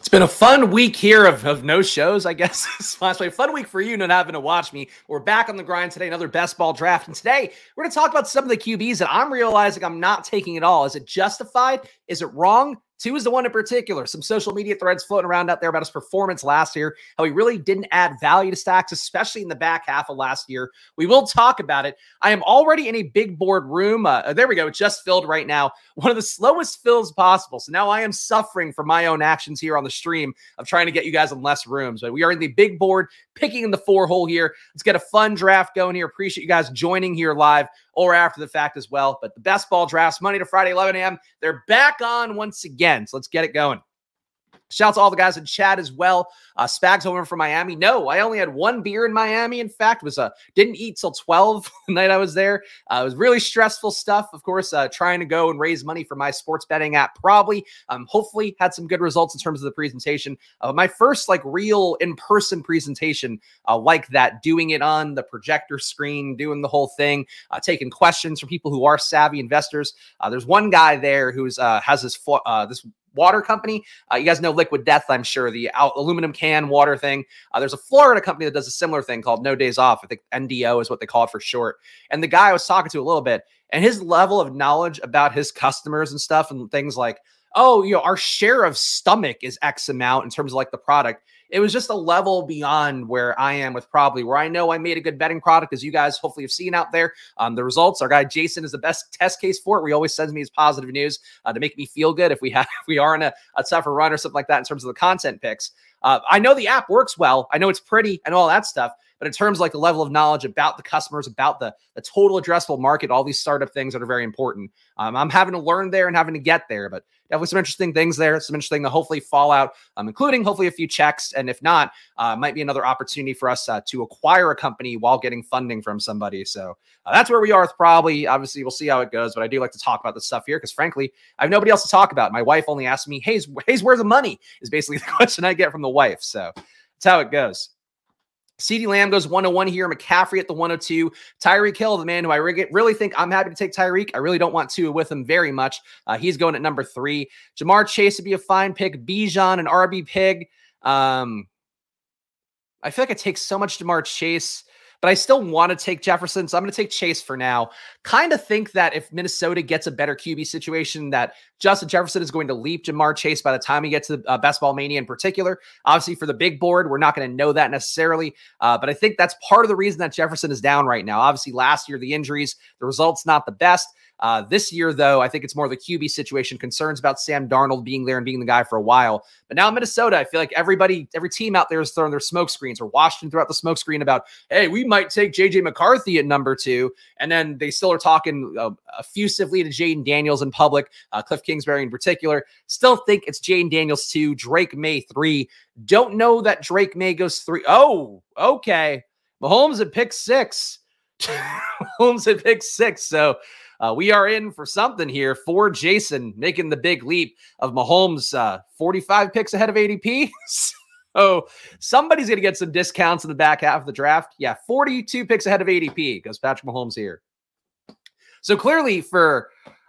It's been a fun week here of no shows, I guess. Last week, fun week for you not having to watch me. We're back on the grind today, another best ball draft. And today, we're going to talk about some of the QBs that I'm realizing I'm not taking at all. Is it justified? Is it wrong? Two is the one in particular. Some social media threads floating around out there about his performance last year, how he really didn't add value to stacks, especially in the back half of last year. We will talk about it. I am already in a big board room. There we go. It just filled right now. One of the slowest fills possible. So now I am suffering from my own actions here on the stream of trying to get you guys in less rooms. But we are in the big board, picking in the 4-hole here. Let's get a fun draft going here. Appreciate you guys joining here live or after the fact as well. But the best ball drafts, Monday to Friday, 11 a.m., they're back on once again. So let's get it going. Shout out to all the guys in chat as well. Spags over from Miami. No, I only had one beer in Miami. In fact, didn't eat till 12 the night I was there. It was really stressful stuff. Of course, trying to go and raise money for my sports betting app. Probably, hopefully, had some good results in terms of the presentation. My first real in-person presentation like that, doing it on the projector screen, doing the whole thing, taking questions from people who are savvy investors. There's one guy there who's has this water company. You guys know Liquid Death, I'm sure, the aluminum can water thing. There's a Florida company that does a similar thing called No Days Off. I think NDO is what they call it for short. And the guy I was talking to a little bit, and his level of knowledge about his customers and stuff and things like, our share of stomach is X amount in terms of the product. It was just a level beyond where I am with probably where I know I made a good betting product, as you guys hopefully have seen out there. The results, our guy Jason is the best test case for it, where he always sends me his positive news to make me feel good if we are in a tougher run or something like that in terms of the content picks. I know the app works well. I know it's pretty and all that stuff. But in terms of the level of knowledge about the customers, about the total addressable market, all these startup things that are very important. I'm having to learn there and having to get there, but definitely some interesting things there. Some interesting to hopefully fall out, including hopefully a few checks. And if not, might be another opportunity for us to acquire a company while getting funding from somebody. So that's where we are with probably. Obviously, we'll see how it goes. But I do like to talk about this stuff here because, frankly, I have nobody else to talk about. My wife only asked me, hey, where's the money? Is basically the question I get from the wife. So that's how it goes. CeeDee Lamb goes 101 here. McCaffrey at the 102. Tyreek Hill, the man who I really think I'm happy to take Tyreek. I really don't want to with him very much. He's going at number 3. Jamar Chase would be a fine pick. Bijan and RB Pig. I feel like it takes so much Jamar Chase, but I still want to take Jefferson, so I'm going to take Chase for now. Kind of think that if Minnesota gets a better QB situation, that Justin Jefferson is going to leap Jamar Chase by the time he gets to Best Ball Mania in particular. Obviously, for the big board, we're not going to know that necessarily, but I think that's part of the reason that Jefferson is down right now. Obviously, last year, the injuries, the results not the best. This year, though, I think it's more the QB situation, concerns about Sam Darnold being there and being the guy for a while. But now in Minnesota, I feel like every team out there is throwing their smoke screens or Washington throughout the smoke screen about, hey, we might take JJ McCarthy at number 2. And then they still are talking effusively to Jaden Daniels in public, Cliff Kingsbury in particular. Still think it's Jaden Daniels 2, Drake May 3. Don't know that Drake May goes 3. Oh, okay. Mahomes at pick 6. Mahomes at pick 6. So, we are in for something here for Jason making the big leap of Mahomes, 45 picks ahead of ADP. So somebody's going to get some discounts in the back half of the draft. Yeah, 42 picks ahead of ADP goes Patrick Mahomes here. So clearly for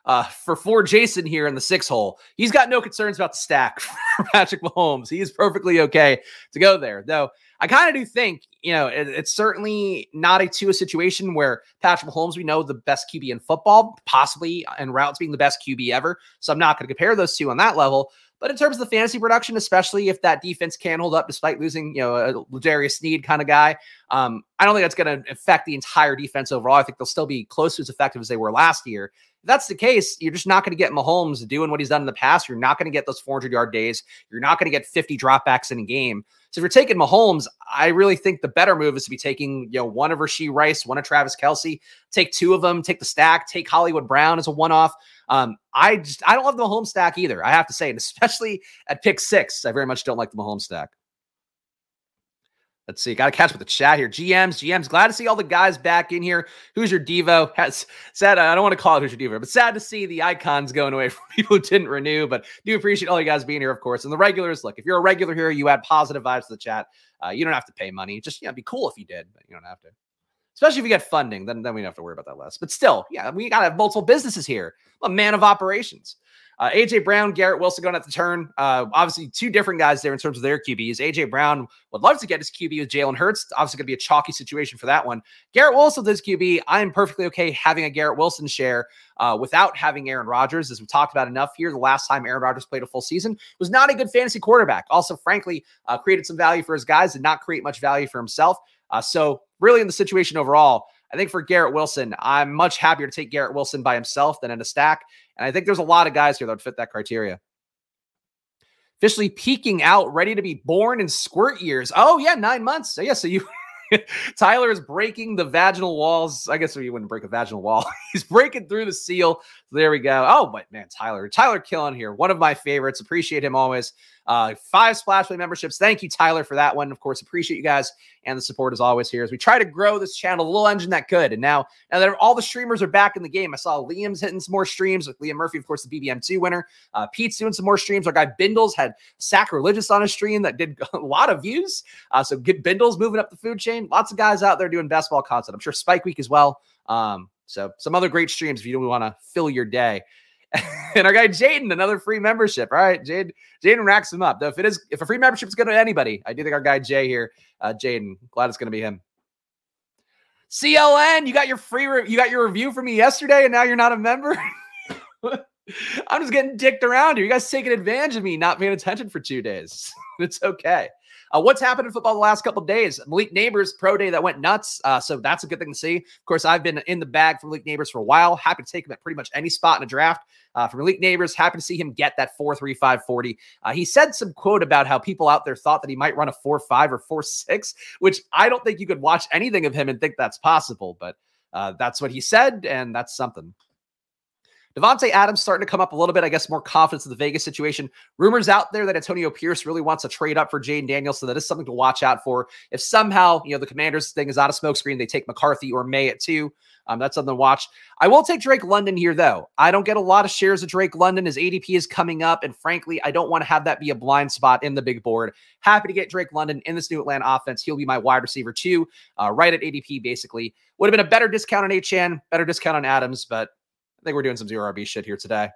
Jason here in the 6 hole, he's got no concerns about the stack for Patrick Mahomes. He is perfectly okay to go there, though. I kind of do think, it's certainly not a Tua situation where Patrick Mahomes, we know the best QB in football, possibly en route to being the best QB ever. So I'm not going to compare those two on that level. But in terms of the fantasy production, especially if that defense can hold up despite losing, a L'Jarius Sneed kind of guy, I don't think that's going to affect the entire defense overall. I think they'll still be close to as effective as they were last year. If that's the case, you're just not going to get Mahomes doing what he's done in the past. You're not going to get those 400-yard days. You're not going to get 50 dropbacks in a game. So if you're taking Mahomes, I really think the better move is to be taking, one of Rashee Rice, one of Travis Kelce, take 2 of them, take the stack, take Hollywood Brown as a one-off. I don't love the Mahomes stack either, I have to say, and especially at pick 6. I very much don't like the Mahomes stack. Let's see. Got to catch with the chat here. GMs. Glad to see all the guys back in here. Who's your Devo? Sad. I don't want to call it Who's your Devo, but sad to see the icons going away from people who didn't renew. But do appreciate all you guys being here, of course. And the regulars, look, if you're a regular here, you add positive vibes to the chat. You don't have to pay money. Just, be cool if you did, but you don't have to. Especially if you get funding, then we don't have to worry about that less. But still, yeah, we got to have multiple businesses here. I'm a man of operations. A.J. Brown, Garrett Wilson going at the turn. Obviously, two different guys there in terms of their QBs. A.J. Brown would love to get his QB with Jalen Hurts. Obviously, going to be a chalky situation for that one. Garrett Wilson with his QB, I am perfectly okay having a Garrett Wilson share without having Aaron Rodgers, as we talked about enough here. The last time Aaron Rodgers played a full season was not a good fantasy quarterback. Also, frankly, created some value for his guys, did not create much value for himself. So really in the situation overall, I think for Garrett Wilson, I'm much happier to take Garrett Wilson by himself than in a stack. And I think there's a lot of guys here that would fit that criteria. Officially peaking out, ready to be born in squirt years. Oh, yeah, 9 months. So, yeah, so you... Tyler is breaking the vaginal walls. I guess you wouldn't break a vaginal wall. He's breaking through the seal. So there we go. Oh, but man, Tyler killing here. One of my favorites. Appreciate him always. 5 Splash Play memberships. Thank you, Tyler, for that one. Of course, appreciate you guys and the support as always here as we try to grow this channel, the little engine that could. And now that all the streamers are back in the game, I saw Liam's hitting some more streams with Liam Murphy, of course, the BBM2 winner. Pete's doing some more streams. Our guy Bindles had Sacrilegious on a stream that did a lot of views. So get Bindles moving up the food chain. Lots of guys out there doing best ball content. I'm sure Spike Week as well. So some other great streams if you don't want to fill your day. And our guy Jaden, another free membership. All right, Jaden racks him up. Though if a free membership is going to anybody, I do think our guy Jay here, Jaden, glad it's going to be him. CLN, you got your review from me yesterday, and now you're not a member. I'm just getting dicked around here. You guys taking advantage of me not paying attention for 2 days. It's okay. What's happened in football the last couple of days? Malik Neighbors pro day that went nuts. So that's a good thing to see. Of course, I've been in the bag for Malik Neighbors for a while. Happy to take him at pretty much any spot in a draft. For Malik Neighbors, happy to see him get that 4.35 40. He said some quote about how people out there thought that he might run a 4.5 or 4.6, which I don't think you could watch anything of him and think that's possible. But that's what he said, and that's something. Devontae Adams starting to come up a little bit, I guess, more confidence in the Vegas situation. Rumors out there that Antonio Pierce really wants to trade up for Jayden Daniels, so that is something to watch out for. If somehow, the Commanders thing is out of smokescreen, they take McCarthy or May at 2. That's something to watch. I will take Drake London here, though. I don't get a lot of shares of Drake London. His ADP is coming up, and frankly, I don't want to have that be a blind spot in the big board. Happy to get Drake London in this new Atlanta offense. He'll be my wide receiver, too, right at ADP, basically. Would have been a better discount on Achane, better discount on Adams, but I think we're doing some zero RB shit here today.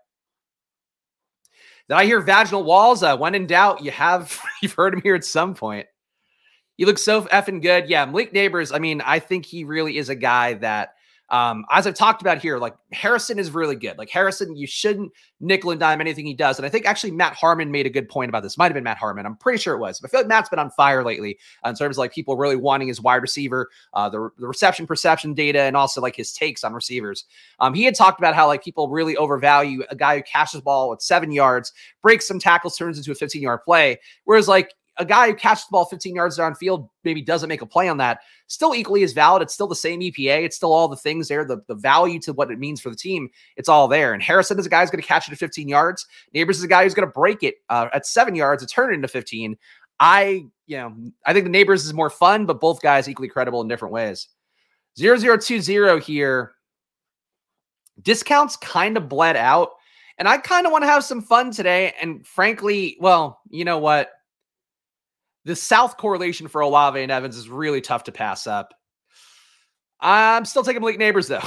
Did I hear vaginal walls? When in doubt, you've heard him here at some point. He looks so effing good. Yeah, Malik Neighbors, I think he really is a guy that, as I've talked about here, like Harrison is really good. Like Harrison, you shouldn't nickel and dime anything he does. And I think actually Matt Harmon made a good point about this. Might have been Matt Harmon. I'm pretty sure it was. But I feel like Matt's been on fire lately in terms of like people really wanting his wide receiver, the reception perception data, and also like his takes on receivers. He had talked about how like people really overvalue a guy who catches the ball at 7 yards, breaks some tackles, turns into a 15-yard play. Whereas like a guy who catches the ball 15 yards downfield maybe doesn't make a play on that, still equally as valid. It's still the same EPA. It's still all the things there, the value to what it means for the team. It's all there. And Harrison is a guy who's going to catch it at 15 yards. Neighbors is a guy who's going to break it at 7 yards and turn it into 15. I think the Neighbors is more fun, but both guys equally credible in different ways. 0020 here. Discounts kind of bled out. And I kind of want to have some fun today. And frankly, well, you know what? The South correlation for Olave and Evans is really tough to pass up. I'm still taking Malik Neighbors, though.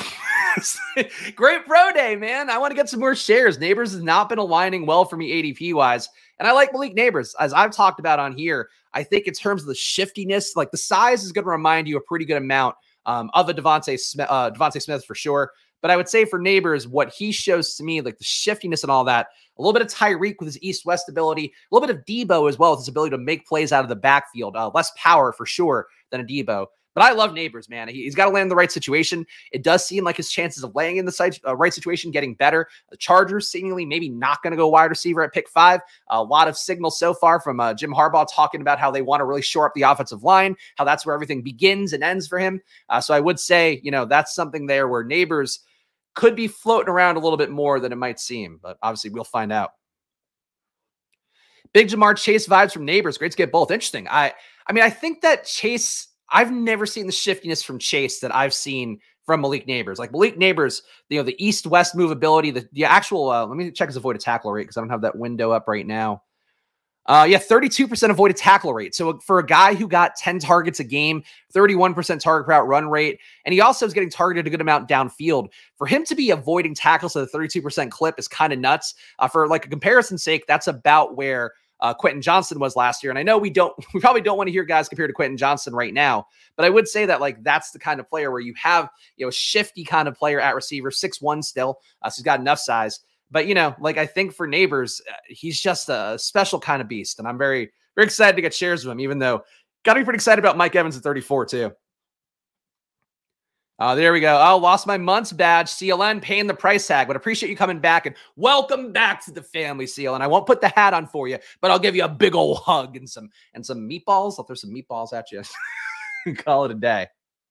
Great pro day, man. I want to get some more shares. Neighbors has not been aligning well for me ADP-wise. And I like Malik Neighbors. As I've talked about on here, I think in terms of the shiftiness, like the size is going to remind you a pretty good amount of a Devontae Smith for sure. But I would say for Neighbors, what he shows to me, like the shiftiness and all that, a little bit of Tyreek with his east-west ability, a little bit of Debo as well with his ability to make plays out of the backfield. Less power for sure than a Debo. But I love Neighbors, man. He's got to land in the right situation. It does seem like his chances of laying in the right situation getting better. The Chargers seemingly maybe not going to go wide receiver at pick 5. A lot of signals so far from Jim Harbaugh talking about how they want to really shore up the offensive line, how that's where everything begins and ends for him. So I would say, that's something there where Neighbors could be floating around a little bit more than it might seem, but obviously we'll find out. Big Jamar Chase vibes from Neighbors. Great to get both. Interesting. I think that Chase, I've never seen the shiftiness from Chase that I've seen from Malik Neighbors. Like Malik Neighbors, the east-west movability, the actual, let me check his avoided tackle rate because I don't have that window up right now. Yeah, 32% avoided tackle rate. So for a guy who got 10 targets a game, 31% target per route run rate, and he also is getting targeted a good amount downfield. For him to be avoiding tackles at a 32% clip is kind of nuts. For like a comparison's sake, that's about where Quentin Johnston was last year. And I know we probably don't want to hear guys compared to Quentin Johnston right now, but I would say that like that's the kind of player where you have, a shifty kind of player at receiver, 6'1" still. So he's got enough size. But, like I think for Neighbors, he's just a special kind of beast. And I'm very, very excited to get shares of him, even though got to be pretty excited about Mike Evans at 34 too. There we go. Oh, lost my month's badge. CLN paying the price tag, but appreciate you coming back and welcome back to the family, CLN. I won't put the hat on for you, but I'll give you a big old hug and some meatballs. I'll throw some meatballs at you. Call it a day.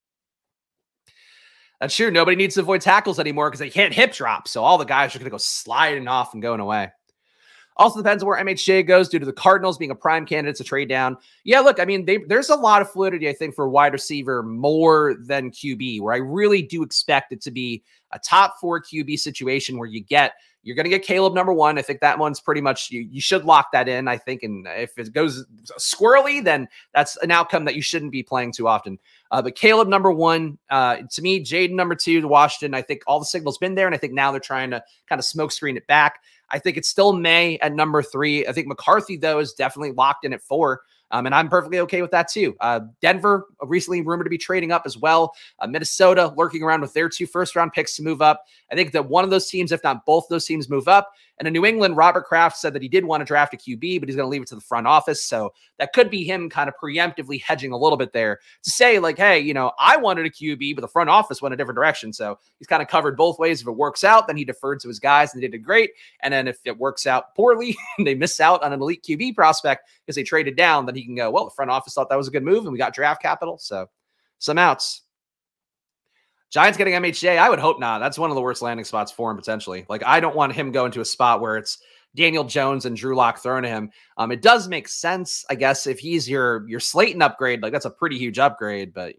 That's true. Nobody needs to avoid tackles anymore because they can't hip drop. So all the guys are going to go sliding off and going away. Also depends on where MHJ goes due to the Cardinals being a prime candidate to trade down. Yeah, look, I mean, there's a lot of fluidity, I think, for wide receiver more than QB, where I really do expect it to be a top 4 QB situation where you're going to get Caleb number 1. I think that one's pretty much, you should lock that in, I think. And if it goes squirrely, then that's an outcome that you shouldn't be playing too often. But Caleb number 1, to me, Jaden number 2 to Washington. I think all the signal's been there, and I think now they're trying to kind of smoke screen it back. I think it's still May at number 3. I think McCarthy, though, is definitely locked in at 4. And I'm perfectly okay with that too. Denver recently rumored to be trading up as well. Minnesota lurking around with their 2 first-round picks to move up. I think that one of those teams, if not both those teams, move up. And in New England, Robert Kraft said that he did want to draft a QB, but he's going to leave it to the front office. So that could be him kind of preemptively hedging a little bit there to say like, hey, I wanted a QB, but the front office went a different direction. So he's kind of covered both ways. If it works out, then he deferred to his guys and they did great. And then if it works out poorly and they miss out on an elite QB prospect because they traded down, then he can go, well, the front office thought that was a good move and we got draft capital. So some outs. Giants getting MHJ, I would hope not. That's one of the worst landing spots for him potentially. Like, I don't want him going to a spot where it's Daniel Jones and Drew Lock thrown to him. It does make sense, I guess, if he's your Slayton upgrade. Like, that's a pretty huge upgrade, but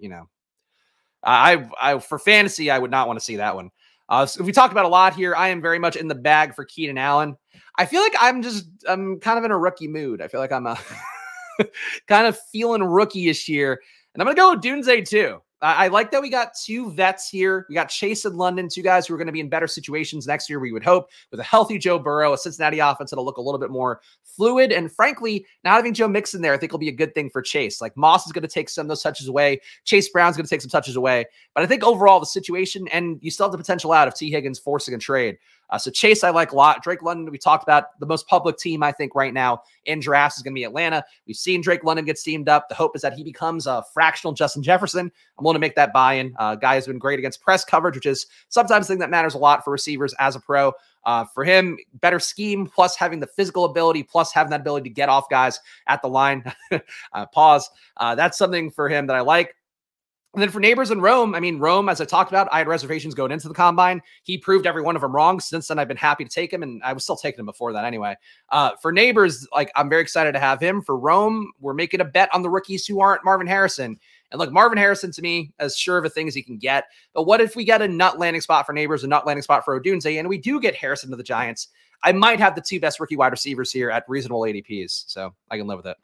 I for fantasy, I would not want to see that one. So we talked about a lot here. I am very much in the bag for Keenan Allen. I feel like I'm kind of in a rookie mood. I feel like I'm kind of feeling rookie-ish here, and I'm gonna go with Dunze too. I like that we got 2 vets here. We got Chase and London, 2 guys who are going to be in better situations next year, we would hope, with a healthy Joe Burrow, a Cincinnati offense that'll look a little bit more fluid. And frankly, not having Joe Mixon there, I think will be a good thing for Chase. Like, Moss is going to take some of those touches away. Chase Brown's going to take some touches away. But I think overall the situation, and you still have the potential out of T. Higgins forcing a trade. So Chase, I like a lot. Drake London, we talked about the most public team, I think, right now in drafts is going to be Atlanta. We've seen Drake London get steamed up. The hope is that he becomes a fractional Justin Jefferson. I'm willing to make that buy-in. Guy has been great against press coverage, which is sometimes a thing that matters a lot for receivers as a pro. For him, better scheme, plus having the physical ability, plus having that ability to get off guys at the line. Pause. That's something for him that I like. And then for Neighbors and Rome, I mean, Rome, as I talked about, I had reservations going into the combine. He proved every one of them wrong. Since then, I've been happy to take him, and I was still taking him before that anyway. For Neighbors, like, I'm very excited to have him. For Rome, we're making a bet on the rookies who aren't Marvin Harrison. And look, Marvin Harrison, to me, as sure of a thing as he can get. But what if we get a nut landing spot for Neighbors, a nut landing spot for Odunze, and we do get Harrison to the Giants? I might have the 2 best rookie wide receivers here at reasonable ADPs, so I can live with it.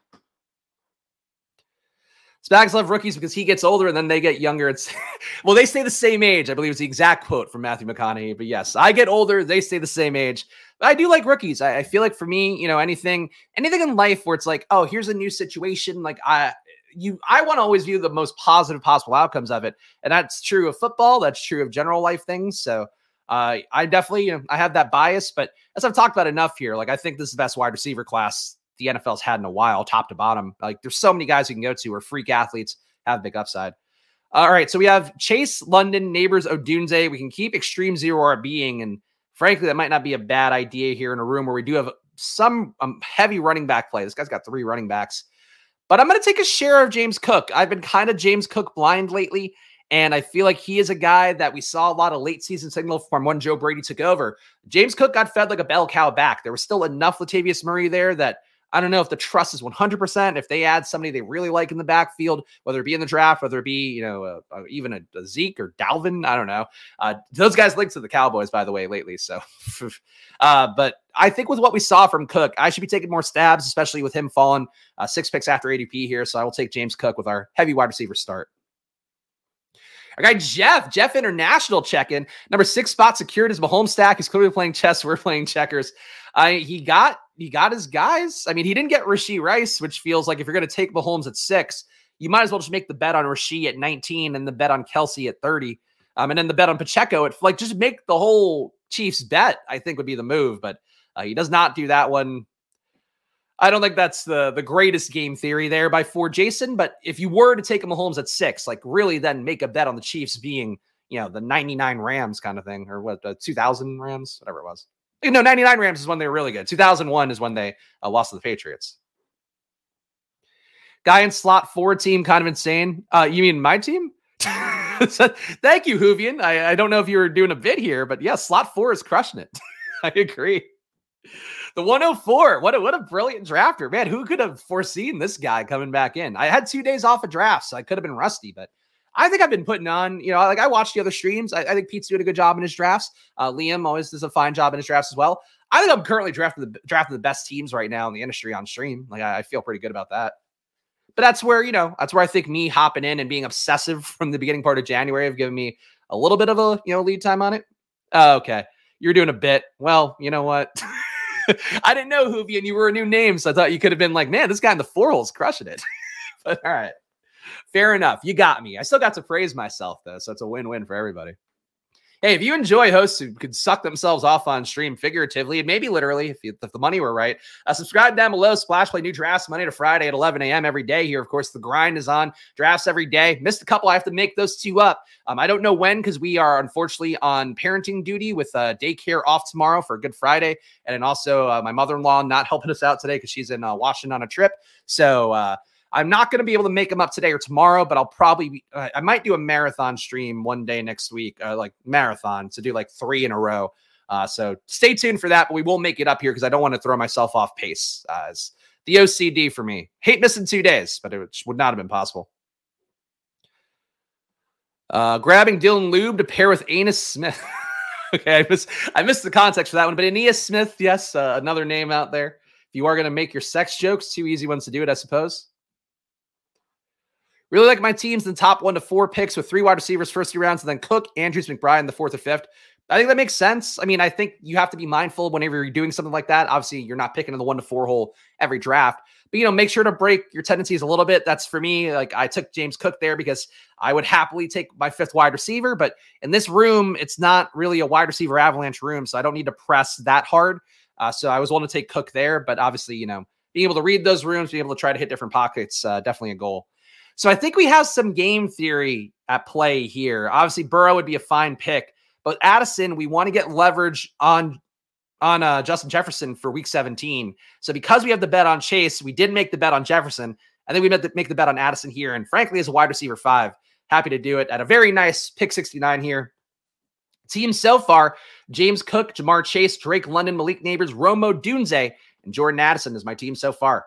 Spags love rookies because he gets older and then they get younger. It's well, they stay the same age. I believe it's the exact quote from Matthew McConaughey. But yes, I get older, they stay the same age. But I do like rookies. I feel like for me, anything in life where it's like, oh, here's a new situation. Like I want to always view the most positive possible outcomes of it. And that's true of football. That's true of general life things. So I definitely, I have that bias, but as I've talked about enough here, like I think this is the best wide receiver class the NFL's had in a while, top to bottom. Like there's so many guys you can go to who are freak athletes, have big upside. All right. So we have Chase, London, Neighbors, Odunze. We can keep extreme zero RBing. And frankly, that might not be a bad idea here in a room where we do have some heavy running back play. This guy's got 3 running backs, but I'm going to take a share of James Cook. I've been kind of James Cook blind lately. And I feel like he is a guy that we saw a lot of late season signal from when Joe Brady took over. James Cook got fed like a bell cow back. There was still enough Latavius Murray there that I don't know if the trust is 100%, if they add somebody they really like in the backfield, whether it be in the draft, whether it be, even a Zeke or Dalvin. I don't know. Those guys linked to the Cowboys, by the way, lately. So, but I think with what we saw from Cook, I should be taking more stabs, especially with him falling 6 picks after ADP here. So I will take James Cook with our heavy wide receiver start. Our guy Jeff International check-in. Number 6 spot secured his Mahomes stack. He's clearly playing chess. We're playing checkers. He got his guys. I mean, he didn't get Rashee Rice, which feels like if you're going to take Mahomes at 6, you might as well just make the bet on Rashee at 19 and the bet on Kelsey at 30. And then the bet on Pacheco at just make the whole Chiefs bet, I think would be the move. But he does not do that one. I don't think that's the greatest game theory there for Jason. But if you were to take Mahomes at 6, really then make a bet on the Chiefs being, the 99 Rams kind of thing, or what, 2000 Rams, whatever it was. 99 Rams is when they were really good. 2001 is when they lost to the Patriots. Guy in slot 4 team, kind of insane. You mean my team? Thank you, Hoovian. I don't know if you were doing a bit here, but yeah, slot 4 is crushing it. I agree. The 104. What a brilliant drafter, man. Who could have foreseen this guy coming back in? I had 2 days off of drafts, so I could have been rusty, but I think I've been putting on, I watched the other streams. I think Pete's doing a good job in his drafts. Liam always does a fine job in his drafts as well. I think I'm currently drafting the best teams right now in the industry on stream. I feel pretty good about that. But that's where I think me hopping in and being obsessive from the beginning part of January have given me a little bit of a, lead time on it. Oh, okay. You're doing a bit. Well, you know what? I didn't know, Hoovy, and you were a new name, so I thought you could have been like, man, this guy in the 4 hole's crushing it. But all right. Fair enough. You got me. I still got to praise myself, though, so it's a win-win for everybody. Hey, if you enjoy hosts who could suck themselves off on stream figuratively and maybe literally, if the money were right, subscribe down below. Splash Play new drafts Monday to Friday at 11 a.m. every day here. Of course, the grind is on. Drafts every day. Missed a couple. I have to make those 2 up. I don't know when because we are unfortunately on parenting duty with daycare off tomorrow for Good Friday. And then also my mother-in-law not helping us out today because she's in Washington on a trip. So, I'm not going to be able to make them up today or tomorrow, but I'll probably, I might do a marathon stream one day next week, marathon to do 3 in a row. So stay tuned for that, but we will make it up here because I don't want to throw myself off pace. As the OCD for me. Hate missing 2 days, but it would not have been possible. Grabbing Dylan Lube to pair with Aeneas Smith. Okay, I missed the context for that one, but Aeneas Smith, yes, another name out there. If you are going to make your sex jokes, 2 easy ones to do it, I suppose. Really like my teams in the top 1 to 4 picks with 3 wide receivers first 3 rounds, and then Cook, Andrews, McBride in the 4th or 5th. I think that makes sense. I mean, I think you have to be mindful whenever you're doing something like that. Obviously, you're not picking in the 1 to 4 hole every draft, but make sure to break your tendencies a little bit. That's for me. I took James Cook there because I would happily take my 5th wide receiver, but in this room, it's not really a wide receiver avalanche room, so I don't need to press that hard. So I was willing to take Cook there, but obviously, being able to read those rooms, being able to try to hit different pockets, definitely a goal. So I think we have some game theory at play here. Obviously, Burrow would be a fine pick, but Addison, we want to get leverage on Justin Jefferson for week 17. So because we have the bet on Chase, we did make the bet on Jefferson. I think we meant to make the bet on Addison here. And frankly, as a wide receiver 5, happy to do it at a very nice pick 69 here. Team so far, James Cook, Jamar Chase, Drake London, Malik Neighbors, Romo Dunze, and Jordan Addison is my team so far.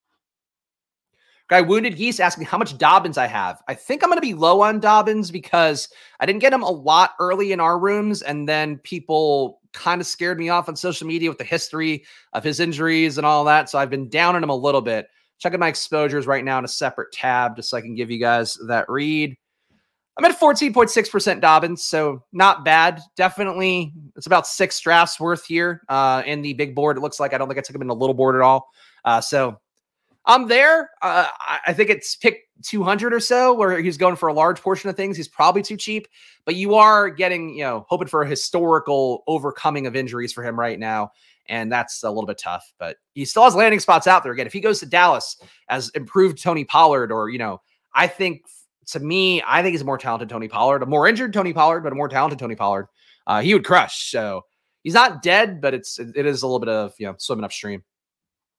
Guy Wounded Geese asking how much Dobbins I have. I think I'm going to be low on Dobbins because I didn't get him a lot early in our rooms, and then people kind of scared me off on social media with the history of his injuries and all that. So I've been down on him a little bit. Checking my exposures right now in a separate tab just so I can give you guys that read. I'm at 14.6% Dobbins, so not bad. Definitely, it's about 6 drafts worth here in the big board. It looks like I don't think I took him in the little board at all. So I'm there. I think it's pick 200 or so where he's going for a large portion of things. He's probably too cheap, but you are getting, hoping for a historical overcoming of injuries for him right now. And that's a little bit tough, but he still has landing spots out there. Again, if he goes to Dallas as improved Tony Pollard, or, I think he's a more talented Tony Pollard, a more injured Tony Pollard, but a more talented Tony Pollard. He would crush. So he's not dead, but it is a little bit of, swimming upstream.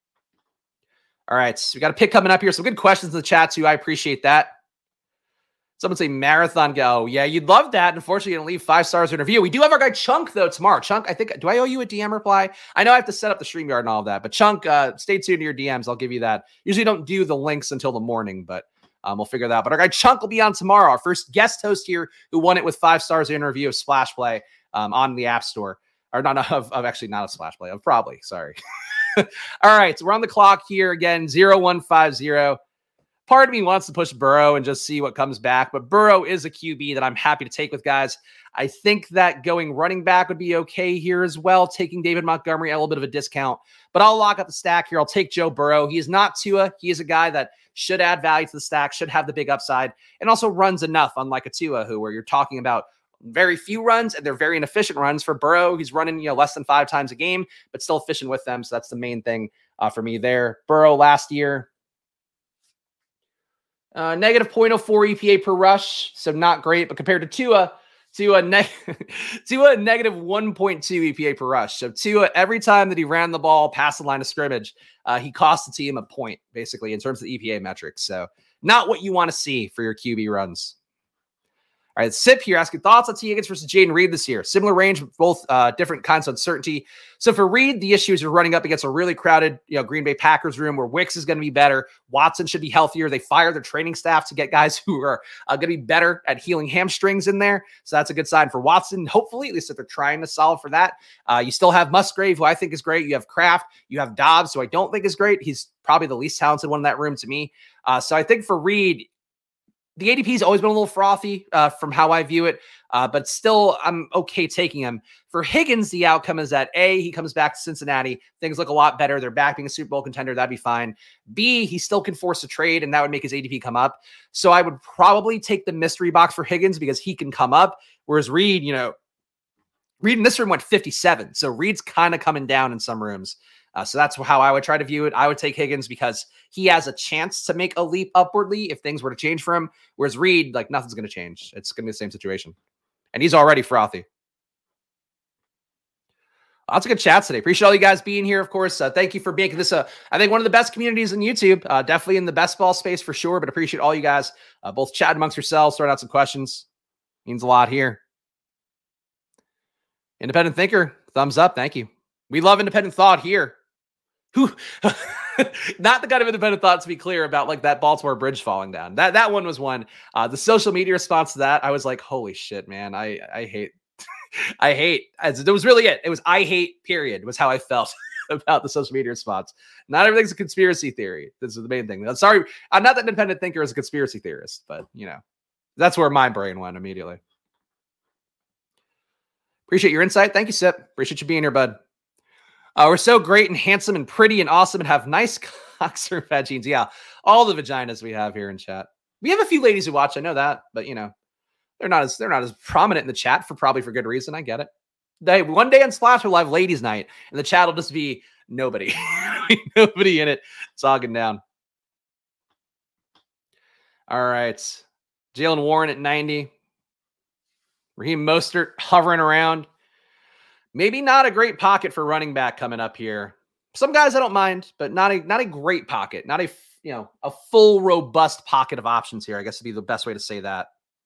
All right, so we got a pick coming up here. Some good questions in the chat too. I appreciate that. Someone say marathon go. Yeah, you'd love that. Unfortunately, you didn't leave 5 stars in review. We do have our guy Chunk, though, tomorrow. Chunk, I think, do I owe you a DM reply? I know I have to set up the StreamYard and all of that, but Chunk, stay tuned to your DMs. I'll give you that. Usually don't do the links until the morning, but we'll figure that out. But our guy Chunk will be on tomorrow, our first guest host here who won it with 5 stars in review of Splash Play on the App Store. Or not of actually not a Splash Play, of probably, sorry. All right, so we're on the clock here again, 0150. Part of me wants to push Burrow and just see what comes back, but Burrow is a QB that I'm happy to take with guys. I think that going running back would be okay here as well, taking David Montgomery at a little bit of a discount, but I'll lock up the stack here. I'll take Joe Burrow. He is not Tua. He is a guy that should add value to the stack, should have the big upside, and also runs enough, unlike a Tua, where you're talking about very few runs, and they're very inefficient runs. For Burrow, he's running less than 5 times a game, but still efficient with them, so that's the main thing for me there. Burrow last year, negative 0.04 EPA per rush, so not great, but compared to Tua, negative 1.2 EPA per rush. So Tua, every time that he ran the ball past the line of scrimmage, he cost the team a point, basically, in terms of the EPA metrics. So not what you want to see for your QB runs. All right, Sip here asking thoughts on T. Higgins versus Jayden Reed this year. Similar range, both different kinds of uncertainty. So for Reed, the issue is you're running up against a really crowded, Green Bay Packers room where Wicks is going to be better. Watson should be healthier. They fired their training staff to get guys who are going to be better at healing hamstrings in there. So that's a good sign for Watson. Hopefully, at least if they're trying to solve for that. You still have Musgrave, who I think is great. You have Kraft. You have Dobbs, who I don't think is great. He's probably the least talented one in that room to me. So I think for Reed, the ADP has always been a little frothy from how I view it, but still I'm okay taking him. For Higgins, the outcome is that A, he comes back to Cincinnati. Things look a lot better. They're back being a Super Bowl contender. That'd be fine. B, he still can force a trade, and that would make his ADP come up. So I would probably take the mystery box for Higgins because he can come up, whereas Reed, Reed in this room went 57. So Reed's kind of coming down in some rooms. So that's how I would try to view it. I would take Higgins because he has a chance to make a leap upwardly if things were to change for him. Whereas Reed, nothing's going to change. It's going to be the same situation. And he's already frothy. Lots of good chats today. Appreciate all you guys being here, of course. Thank you for making this, I think, one of the best communities in YouTube. Definitely in the best ball space for sure, but appreciate all you guys both chatting amongst yourselves, throwing out some questions. Means a lot here. Independent thinker, thumbs up. Thank you. We love independent thought here. Who, not the kind of independent thought, to be clear, about that Baltimore bridge falling down. That one was one. The social media response to that, I was like, holy shit, man. I hate, I hate. It was really it. It was I hate, period, was how I felt about the social media response. Not everything's a conspiracy theory. This is the main thing. I'm sorry. I'm not that independent thinker as a conspiracy theorist, but that's where my brain went immediately. Appreciate your insight. Thank you, Sip. Appreciate you being here, bud. We're so great and handsome and pretty and awesome and have nice cocks or vagines. Yeah, all the vaginas we have here in chat. We have a few ladies who watch. I know that, but they're not as prominent in the chat probably for good reason. I get it. One day on Splash we'll have ladies' night, and the chat will just be nobody, nobody in it, talking down. All right, Jalen Warren at 90. Raheem Mostert hovering around. Maybe not a great pocket for running back coming up here. Some guys I don't mind, but not a great pocket. Not a full, robust pocket of options here, I guess would be the best way to say that.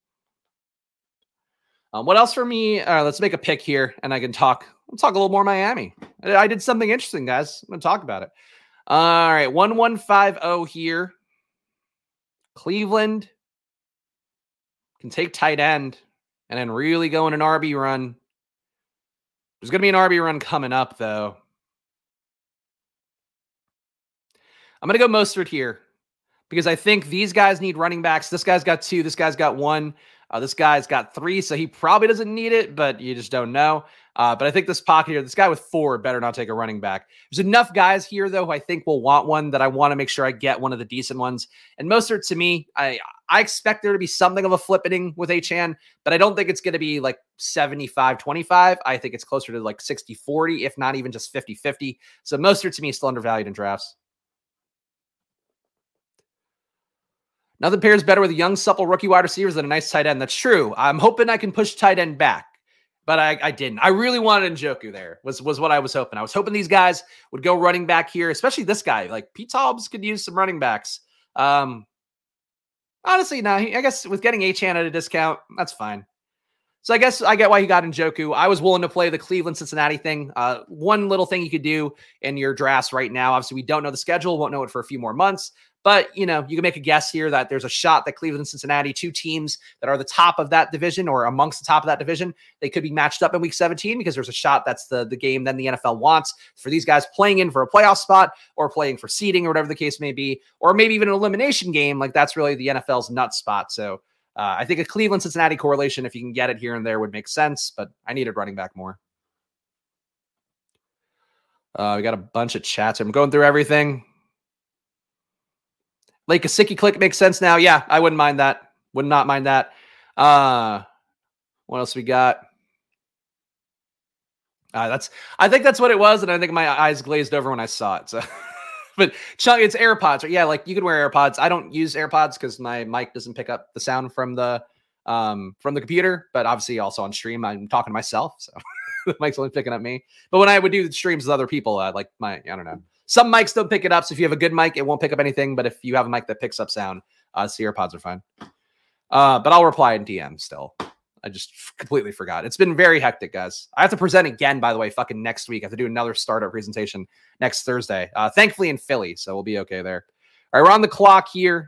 What else for me? Let's make a pick here, and I can talk. We'll talk a little more Miami. I did something interesting, guys. I'm going to talk about it. All right, 1150 here. Cleveland can take tight end and then really go in an RB run. There's going to be an RB run coming up, though. I'm going to go Mostert here because I think these guys need running backs. This guy's got 2. This guy's got 1. This guy's got 3, so he probably doesn't need it, but you just don't know. But I think this pocket here, this guy with 4 better not take a running back. There's enough guys here, though, who I think will want one that I want to make sure I get one of the decent ones. And Mostert, to me, I expect there to be something of a flippening with Achane, but I don't think it's going to be 75-25. I think it's closer to 60-40, if not even just 50-50. So Mostert, to me, is still undervalued in drafts. Nothing pairs better with a young, supple rookie wide receivers than a nice tight end. That's true. I'm hoping I can push tight end back, but I didn't. I really wanted Njoku there, was what I was hoping. I was hoping these guys would go running back here, especially this guy. Pete Hobbs could use some running backs. Honestly, no. I guess with getting Achane at a discount, that's fine. So I guess I get why you got Njoku. I was willing to play the Cleveland-Cincinnati thing. One little thing you could do in your drafts right now, obviously we don't know the schedule, won't know it for a few more months, but you can make a guess here that there's a shot that Cleveland and Cincinnati, two teams that are the top of that division or amongst the top of that division, they could be matched up in week 17 because there's a shot that's the game then the NFL wants for these guys playing in for a playoff spot or playing for seeding or whatever the case may be, or maybe even an elimination game. Like that's really the NFL's nut spot. So I think a Cleveland-Cincinnati correlation, if you can get it here and there, would make sense, but I needed running back more. We got a bunch of chats. I'm going through everything. Lake Kasicki click makes sense now. Yeah, I wouldn't mind that. Would not mind that. What else we got? I think that's what it was, and I think my eyes glazed over when I saw it. So, but it's AirPods, right? Yeah, like you can wear AirPods. I don't use AirPods because my mic doesn't pick up the sound from the computer. But obviously, also on stream, I'm talking to myself, so the mic's only picking up me. But when I would do the streams with other people, I don't know. Some mics don't pick it up. So if you have a good mic, it won't pick up anything. But if you have a mic that picks up sound, the AirPods are fine. But I'll reply in DM still. I just completely forgot. It's been very hectic, guys. I have to present again, by the way, fucking next week. I have to do another startup presentation next Thursday. Thankfully in Philly, so we'll be okay there. All right, we're on the clock here.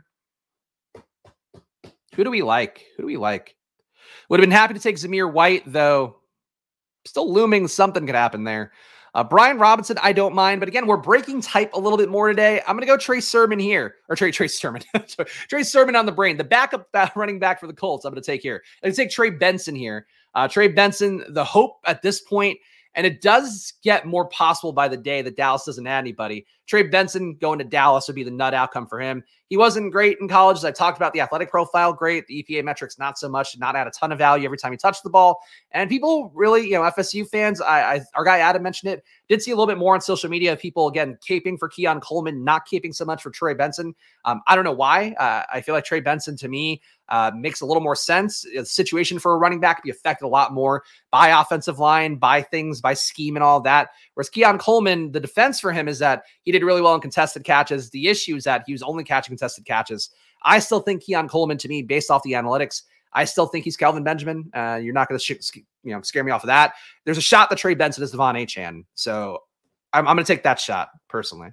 Who do we like? Would have been happy to take Zamir White, though. Still looming something could happen there. Brian Robinson, I don't mind. But again, we're breaking type a little bit more today. I'm going to go Trey Sermon here. Or Trey Sermon. Trey Sermon on the brain. The backup running back for the Colts I'm going to take here. I'm going to take Trey Benson here. Trey Benson, the hope at this point, and it does get more possible by the day that Dallas doesn't add anybody. Trey Benson going to Dallas would be the nut outcome for him. He wasn't great in college. As I talked about, the athletic profile, great. The EPA metrics, not so much. Did not add a ton of value every time he touched the ball. And people really, FSU fans, our guy Adam mentioned it, did see a little bit more on social media of people, again, caping for Keon Coleman, not caping so much for Trey Benson. I don't know why. I feel like Trey Benson, to me, makes a little more sense. The situation for a running back could be affected a lot more by offensive line, by things, by scheme and all that. Whereas Keon Coleman, the defense for him is that he did really well in contested catches. The issue is that he was only catching contested catches. I still think Keon Coleman, to me, based off the analytics, I still think he's Kelvin Benjamin. You're not going to scare me off of that. There's a shot that Trey Benson is Devon Achane. So I'm going to take that shot personally.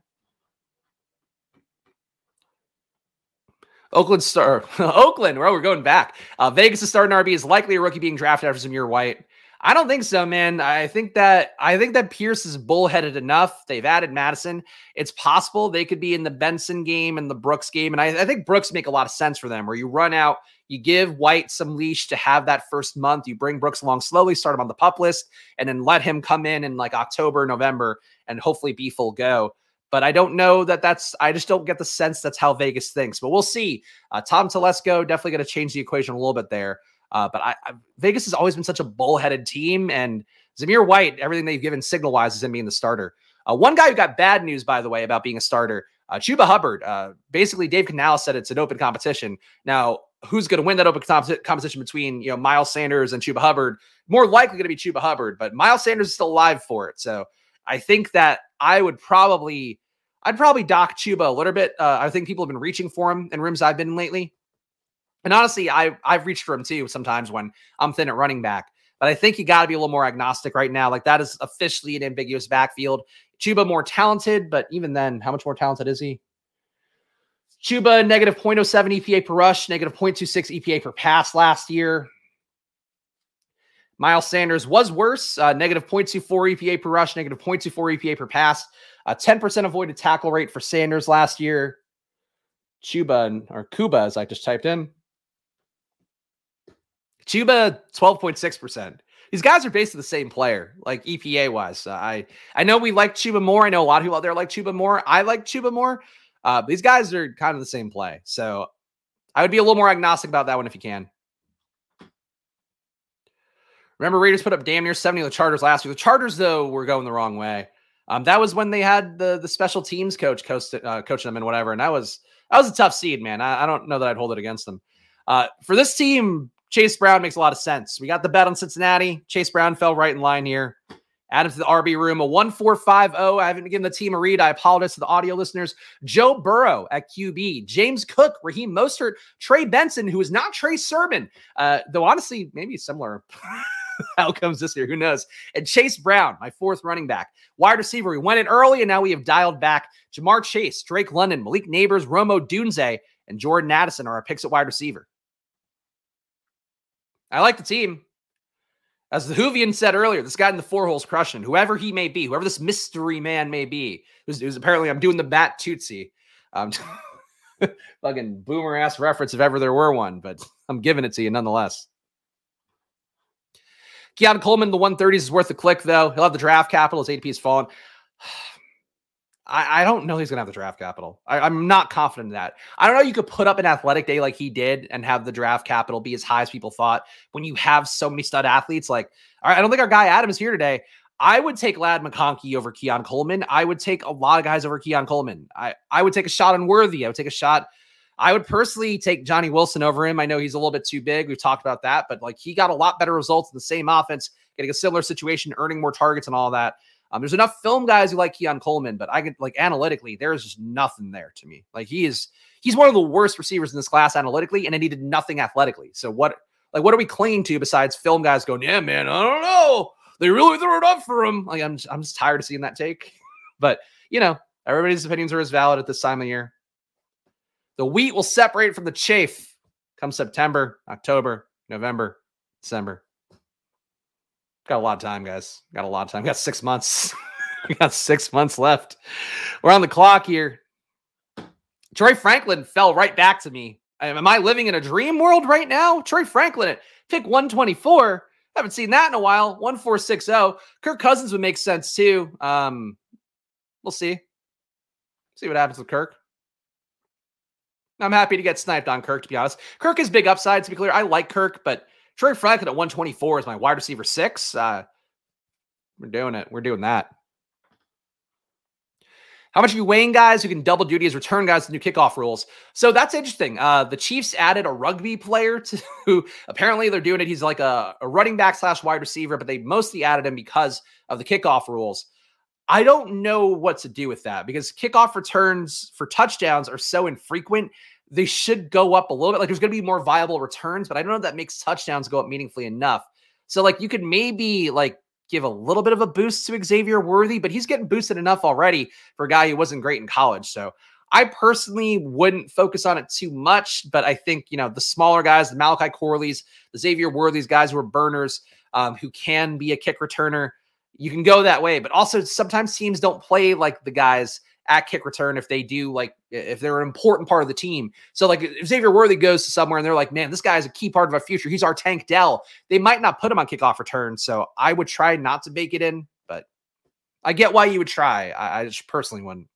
Oakland, well, we're going back. Vegas is starting RB is likely a rookie being drafted after Zamir White. I don't think so, man. I think that Pierce is bullheaded enough. They've added Madison. It's possible they could be in the Benson game and the Brooks game. And I think Brooks make a lot of sense for them, where you run out, you give White some leash to have that first month. You bring Brooks along slowly, start him on the PUP list, and then let him come in like October, November, and hopefully be full go. But I don't know I just don't get the sense that's how Vegas thinks. But we'll see. Tom Telesco definitely going to change the equation a little bit there. But Vegas has always been such a bullheaded team, and Zamir White, everything they've given signal-wise is him being the starter. One guy who got bad news, by the way, about being a starter, Chuba Hubbard. Basically, Dave Canales said it's an open competition. Now, who's going to win that open competition between Miles Sanders and Chuba Hubbard? More likely going to be Chuba Hubbard, but Miles Sanders is still alive for it. So I think that I'd probably dock Chuba a little bit. I think people have been reaching for him in rooms I've been in lately. And honestly, I've reached for him too sometimes when I'm thin at running back. But I think you got to be a little more agnostic right now. Like that is officially an ambiguous backfield. Chuba more talented, but even then, how much more talented is he? Chuba, negative 0.07 EPA per rush, negative 0.26 EPA per pass last year. Miles Sanders was worse, negative 0.24 EPA per rush, negative 0.24 EPA per pass. 10% avoided tackle rate for Sanders last year. Chuba, or Kuba, as I just typed in. Chuba, 12.6%. These guys are basically the same player, like EPA-wise. I know we like Chuba more. I know a lot of people out there like Chuba more. I like Chuba more. These guys are kind of the same play. So I would be a little more agnostic about that one if you can. Remember, Raiders put up damn near 70 of the Chargers last year. The Chargers, though, were going the wrong way. That was when they had the special teams coach coaching them and whatever. And that was a tough seed, man. I don't know that I'd hold it against them. For this team, Chase Brown makes a lot of sense. We got the bet on Cincinnati. Chase Brown fell right in line here. Add him to the RB room, a 1450. I haven't given the team a read. I apologize to the audio listeners. Joe Burrow at QB, James Cook, Raheem Mostert, Trey Benson, who is not Trey Sermon, though honestly, maybe similar outcomes this year. Who knows? And Chase Brown, my fourth running back. Wide receiver, we went in early, and now we have dialed back. Jamar Chase, Drake London, Malik Neighbors, Romo Dunze, and Jordan Addison are our picks at wide receiver. I like the team. As the Hoovian said earlier, this guy in the four holes crushing, whoever he may be, whoever this mystery man may be, who's apparently, I'm doing the Matt Tootsie. Fucking boomer ass reference if ever there were one, but I'm giving it to you nonetheless. Keon Coleman, the 130s is worth a click, though. He'll have the draft capital. His ADP has fallen. I don't know he's going to have the draft capital. I'm not confident in that. I don't know you could put up an athletic day like he did and have the draft capital be as high as people thought when you have so many stud athletes. Like, I don't think our guy Adam is here today. I would take Ladd McConkey over Keon Coleman. I would take a lot of guys over Keon Coleman. I would take a shot on Worthy. I would take a shot. I would personally take Johnny Wilson over him. I know he's a little bit too big. We've talked about that, but like he got a lot better results in the same offense, getting a similar situation, earning more targets and all that. There's enough film guys who like Keon Coleman, but I could like analytically, there's just nothing there to me. Like he's one of the worst receivers in this class analytically, and he did nothing athletically. So what are we clinging to besides film guys going, yeah, man, I don't know. They really threw it up for him. Like I'm just tired of seeing that take. But you know, everybody's opinions are as valid at this time of year. The wheat will separate from the chaff come September, October, November, December. Got a lot of time, guys. Got a lot of time. Got 6 months. We got 6 months left. We're on the clock here. Troy Franklin fell right back to me. Am I living in a dream world right now? Troy Franklin at pick 124. Haven't seen that in a while. 1460. Kirk Cousins would make sense too. We'll see. See what happens with Kirk. I'm happy to get sniped on Kirk, to be honest. Kirk is big upside, to be clear. I like Kirk, but Troy Franklin at 124 is my wide receiver 6. We're doing it. We're doing that. How much are you weighing guys who can double duty as return guys to new kickoff rules? So that's interesting. The Chiefs added a rugby player who apparently they're doing it. He's like a running back / wide receiver, but they mostly added him because of the kickoff rules. I don't know what to do with that because kickoff returns for touchdowns are so infrequent. They should go up a little bit. Like there's going to be more viable returns, but I don't know if that makes touchdowns go up meaningfully enough. So like you could maybe like give a little bit of a boost to Xavier Worthy, but he's getting boosted enough already for a guy who wasn't great in college. So I personally wouldn't focus on it too much, but I think, you know, the smaller guys, the Malachi Corleys, the Xavier Worthy's, guys who are burners, who can be a kick returner, you can go that way. But also sometimes teams don't play like the guys at kick return if they do, like if they're an important part of the team. So like if Xavier Worthy goes to somewhere and they're like, man, this guy is a key part of our future. He's our Tank Dell. They might not put him on kickoff return. So I would try not to bake it in, but I get why you would try. I just personally wouldn't.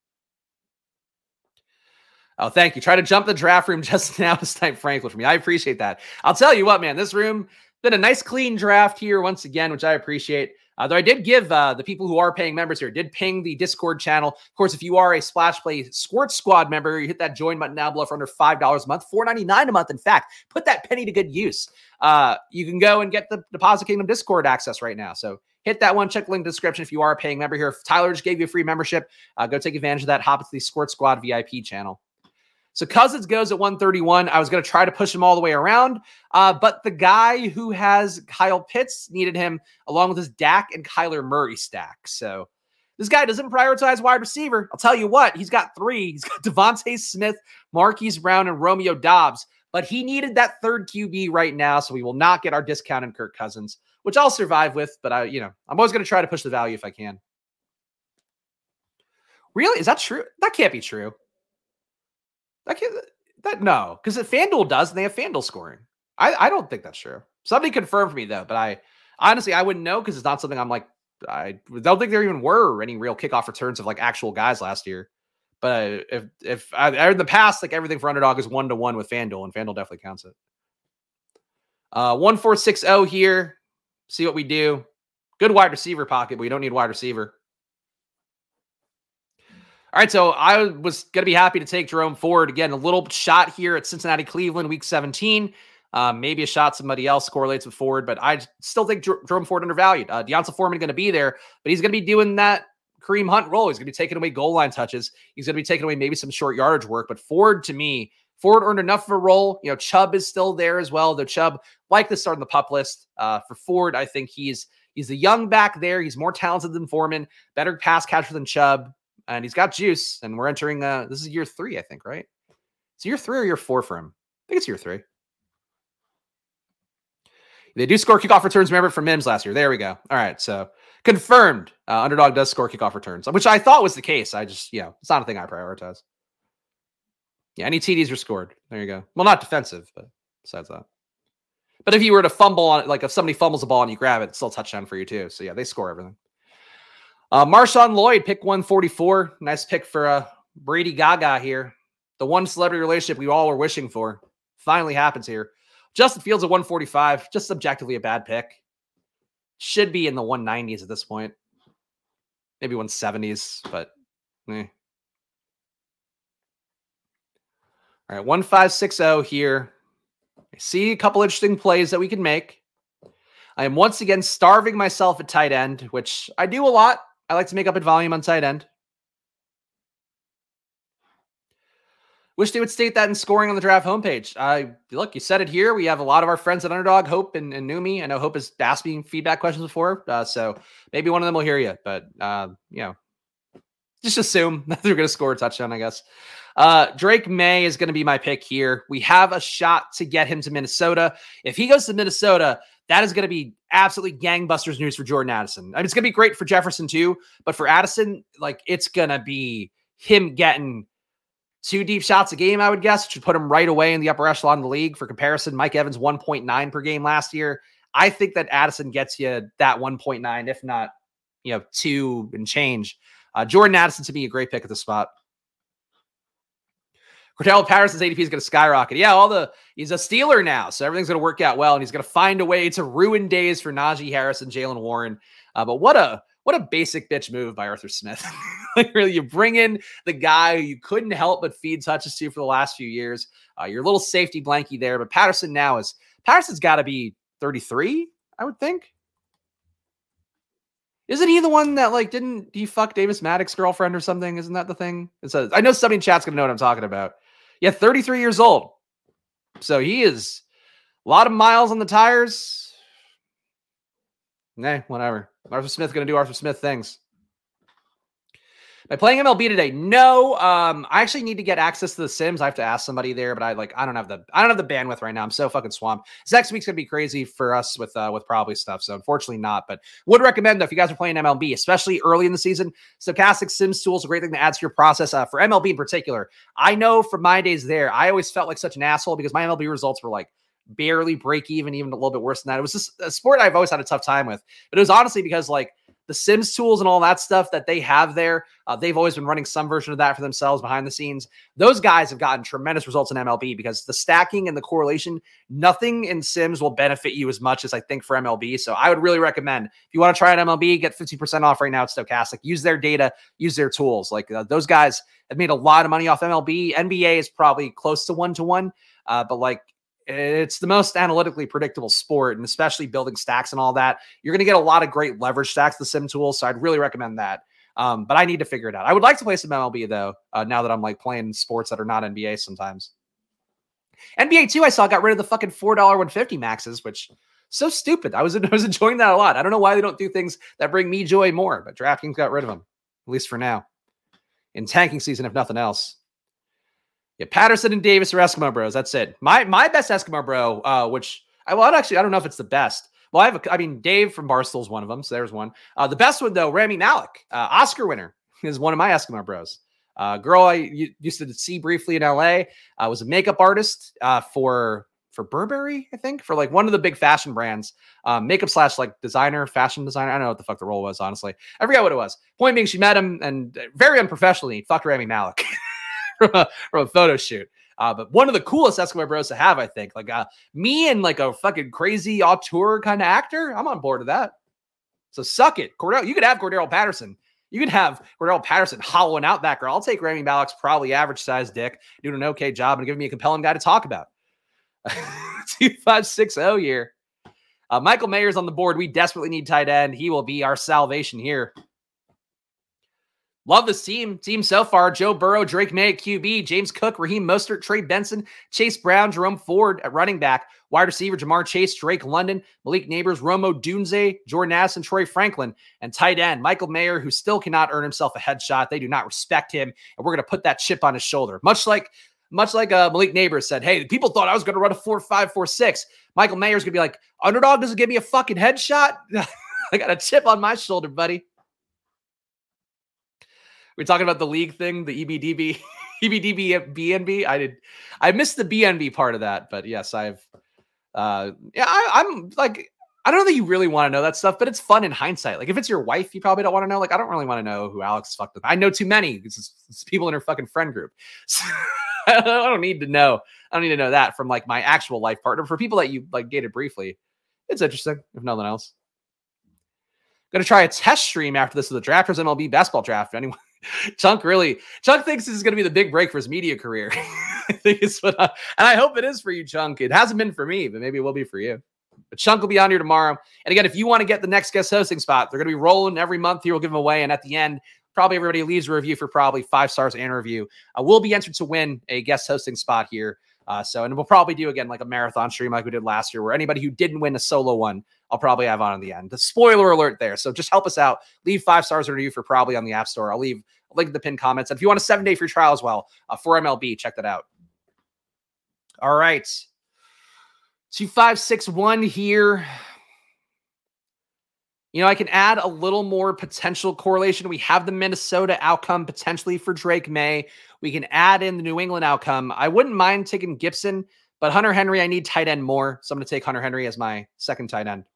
Oh, thank you. Try to jump the draft room just now to snipe Franklin for me. I appreciate that. I'll tell you what, man, this room been a nice clean draft here once again, which I appreciate. Though I did give the people who are paying members here, did ping the Discord channel. Of course, if you are a Splash Play Squirt Squad member, you hit that join button down below for under $5 a month, $4.99 a month. In fact, put that penny to good use. You can go and get the Deposit Kingdom Discord access right now. So hit that one, check the link in the description if you are a paying member here. If Tyler just gave you a free membership, go take advantage of that. Hop into the Squirt Squad VIP channel. So Cousins goes at 131. I was going to try to push him all the way around, but the guy who has Kyle Pitts needed him along with his Dak and Kyler Murray stack. So this guy doesn't prioritize wide receiver. I'll tell you what, he's got 3. He's got Devontae Smith, Marquise Brown, and Romeo Doubs, but he needed that third QB right now, so we will not get our discount in Kirk Cousins, which I'll survive with, but I'm always going to try to push the value if I can. Really? Is that true? That can't be true. No, because FanDuel does, and they have FanDuel scoring. I don't think that's true. Somebody confirmed for me, though, but I honestly wouldn't know because it's not something I'm like, I don't think there even were any real kickoff returns of like actual guys last year. But if in the past, like everything for Underdog is 1-to-1 with FanDuel, and FanDuel definitely counts it. 1460 here. See what we do. Good wide receiver pocket, but we don't need wide receiver. All right, so I was going to be happy to take Jerome Ford. Again, a little shot here at Cincinnati, Cleveland, week 17. Maybe a shot somebody else correlates with Ford, but I still think Jerome Ford undervalued. D'Onta Foreman going to be there, but he's going to be doing that Kareem Hunt role. He's going to be taking away goal line touches. He's going to be taking away maybe some short yardage work. But Ford, to me, Ford earned enough of a role. Chubb is still there as well, though Chubb like to start on the pup list. For Ford, I think he's the young back there. He's more talented than Foreman, better pass catcher than Chubb, and he's got juice. And we're entering, this is year 3, I think, right? It's year 3 or year 4 for him. I think it's year 3. They do score kickoff returns, remember, from Mims last year. There we go. All right, so confirmed. Underdog does score kickoff returns, which I thought was the case. I just, it's not a thing I prioritize. Yeah, any TDs were scored. There you go. Well, not defensive, but besides that. But if you were to fumble on it, like if somebody fumbles the ball and you grab it, it's still a touchdown for you too. So yeah, they score everything. Marshawn Lloyd, pick 144. Nice pick for Brady Gaga here. The one celebrity relationship we all were wishing for finally happens here. Justin Fields at 145, just subjectively a bad pick. Should be in the 190s at this point. Maybe 170s, but eh. All right, 1560 here. I see a couple interesting plays that we can make. I am once again starving myself at tight end, which I do a lot. I like to make up at volume on tight end. Wish they would state that in scoring on the draft homepage. Look, you said it here. We have a lot of our friends at Underdog, Hope and Numi. I know Hope has asked me feedback questions before, so maybe one of them will hear you. But, just assume that they're going to score a touchdown, I guess. Drake May is going to be my pick here. We have a shot to get him to Minnesota. If he goes to Minnesota, that is going to be absolutely gangbusters news for Jordan Addison. I mean, it's going to be great for Jefferson too, but for Addison, it's going to be him getting 2 deep shots a game, I would guess, which would put him right away in the upper echelon of the league. For comparison, Mike Evans 1.9 per game last year. I think that Addison gets you that 1.9, if not, 2 and change. Jordan Addison to me a great pick at the spot. Cordell Patterson's ADP is going to skyrocket. Yeah, he's a Steeler now, so everything's going to work out well, and he's going to find a way to ruin days for Najee Harris and Jaylen Warren. But what a basic bitch move by Arthur Smith. Really, you bring in the guy who you couldn't help but feed touches to for the last few years. Your little safety blankie there, but Patterson's got to be 33, I would think. Isn't he the one that didn't he fuck Davis Maddox's girlfriend or something? Isn't that the thing? It says, I know somebody in chat's gonna know what I'm talking about. Yeah, 33 years old. So he is a lot of miles on the tires. Nah, whatever. Arthur Smith gonna do Arthur Smith things. Am I playing MLB today? No. I actually need to get access to the Sims. I have to ask somebody there, but I don't have the bandwidth right now. I'm so fucking swamped. This next week's gonna be crazy for us with probably stuff. So unfortunately not, but would recommend though if you guys are playing MLB, especially early in the season, Stochastic Sims tool is a great thing to add to your process. For MLB in particular, I know from my days there, I always felt like such an asshole because my MLB results were barely break even a little bit worse than that. It was just a sport I've always had a tough time with, but it was honestly because the Sims tools and all that stuff that they have there, they've always been running some version of that for themselves behind the scenes. Those guys have gotten tremendous results in MLB because the stacking and the correlation, nothing in Sims will benefit you as much as I think for MLB. So I would really recommend, if you want to try an MLB, get 50% off right now at Stochastic. Use their data, use their tools. Those guys have made a lot of money off MLB. NBA is probably close to 1-to-1, but it's the most analytically predictable sport, and especially building stacks and all that. You're going to get a lot of great leverage stacks, the Sim tools, so I'd really recommend that. But I need to figure it out. I would like to play some MLB, though, now that I'm playing sports that are not NBA sometimes. NBA, too, I saw got rid of the fucking $4 150 maxes, which so stupid. I was enjoying that a lot. I don't know why they don't do things that bring me joy more, but DraftKings got rid of them, at least for now. In tanking season, if nothing else. Yeah, Patterson and Davis are Eskimo bros. That's it. My best Eskimo bro, I don't know if it's the best. Well, Dave from Barstool is one of them, so there's one. The best one though, Rami Malek, Oscar winner, is one of my Eskimo bros. Girl I used to see briefly in LA. Was a makeup artist for Burberry, I think, for one of the big fashion brands. Makeup / designer, fashion designer. I don't know what the fuck the role was, honestly. I forgot what it was. Point being, she met him and very unprofessionally fucked Rami Malek. from a photo shoot. But one of the coolest Eskimo bros to have, I think. Me and a fucking crazy auteur kind of actor, I'm on board with that. So suck it. Cordell, you could have Cordell Patterson. You could have Cordell Patterson hollowing out that girl. I'll take Rami Malek's probably average sized dick, doing an okay job and giving me a compelling guy to talk about. 2560 here. Michael Mayer's on the board. We desperately need tight end. He will be our salvation here. Love this team so far. Joe Burrow, Drake May at QB, James Cook, Raheem Mostert, Trey Benson, Chase Brown, Jerome Ford at running back, wide receiver Jamar Chase, Drake London, Malik Neighbors, Romo Dunze, Jordan Addison, Troy Franklin, and tight end Michael Mayer, who still cannot earn himself a headshot. They do not respect him, and we're going to put that chip on his shoulder. Much like Malik Neighbors said, hey, people thought I was going to run a 4.5, 4.6. Michael Mayer's going to be like, underdog doesn't give me a fucking headshot? I got a chip on my shoulder, buddy. We're talking about the league thing, the EBDB, BNB. I missed the BNB part of that, but yes, I'm like, I don't know that you really want to know that stuff, but it's fun in hindsight. Like if it's your wife, you probably don't want to know. Like, I don't really want to know who Alex fucked with. I know too many. It's people in her fucking friend group. So I don't need to know. I don't need to know that from like my actual life partner. For people that you like dated briefly, it's interesting, if nothing else. Going to try a test stream after this with the Drafters MLB basketball draft. Anyone? Chunk thinks this is going to be the big break for his media career. I think it's and I hope it is for you, Chunk. It hasn't been for me, but maybe it will be for you. But Chunk will be on here tomorrow. And again, if you want to get the next guest hosting spot, they're going to be rolling every month here. We'll give them away. And at the end, probably everybody leaves a review for probably 5 stars and a review. We'll be entered to win a guest hosting spot here. And we'll probably do again like a marathon stream like we did last year, where anybody who didn't win a solo one, I'll probably have on in the end. The spoiler alert there. So just help us out. Leave 5 stars or review for probably on the App Store. I'll leave a link in the pinned comments. And if you want a 7-day free trial as well for MLB, check that out. All right. 2561 here. You know, I can add a little more potential correlation. We have the Minnesota outcome potentially for Drake May. We can add in the New England outcome. I wouldn't mind taking Gibson, but Hunter Henry, I need tight end more. So I'm going to take Hunter Henry as my second tight end.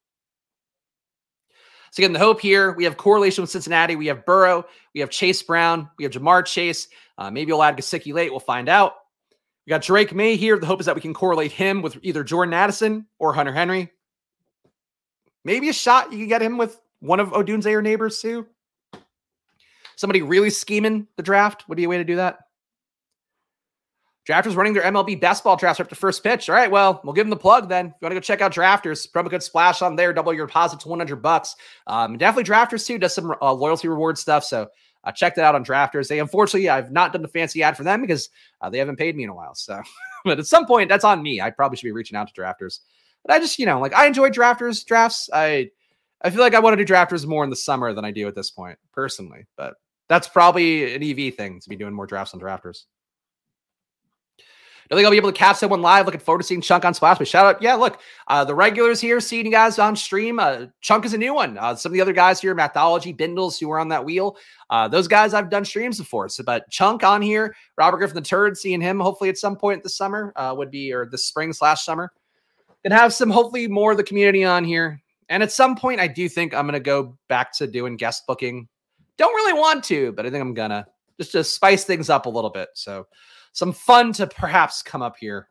So again, the hope here, we have correlation with Cincinnati. We have Burrow. We have Chase Brown. We have Jamar Chase. Maybe we'll add Gesicki late. We'll find out. We got Drake May here. The hope is that we can correlate him with either Jordan Addison or Hunter Henry. Maybe a shot you can get him with one of Odunze or Neighbors too. Somebody really scheming the draft would be a way to do that. Drafters running their MLB best ball drafts up to first pitch. All right, well, we'll give them the plug then. If you want to go check out Drafters, promo code splash on there, double your deposit to $100. Definitely Drafters too does some loyalty reward stuff. So check that out on Drafters. Unfortunately, I've not done a fancy ad for them because they haven't paid me in a while. So, but at some point, that's on me. I probably should be reaching out to Drafters. But I just, I enjoy Drafters drafts. I feel like I want to do Drafters more in the summer than I do at this point, personally. But that's probably an EV thing to be doing more drafts on Drafters. I think I'll be able to catch someone live. Looking forward to seeing Chunk on Splash. But shout out. Yeah, look, the regulars here, seeing you guys on stream. Chunk is a new one. Some of the other guys here, Mathology, Bindles, who were on that wheel. Those guys I've done streams before. So, but Chunk on here, Robert Griffin the Turd, seeing him hopefully at some point this summer or the spring/summer. Gonna have some, hopefully more of the community on here. And at some point, I do think I'm going to go back to doing guest booking. Don't really want to, but I think I'm going to just to spice things up a little bit. So some fun to perhaps come up here.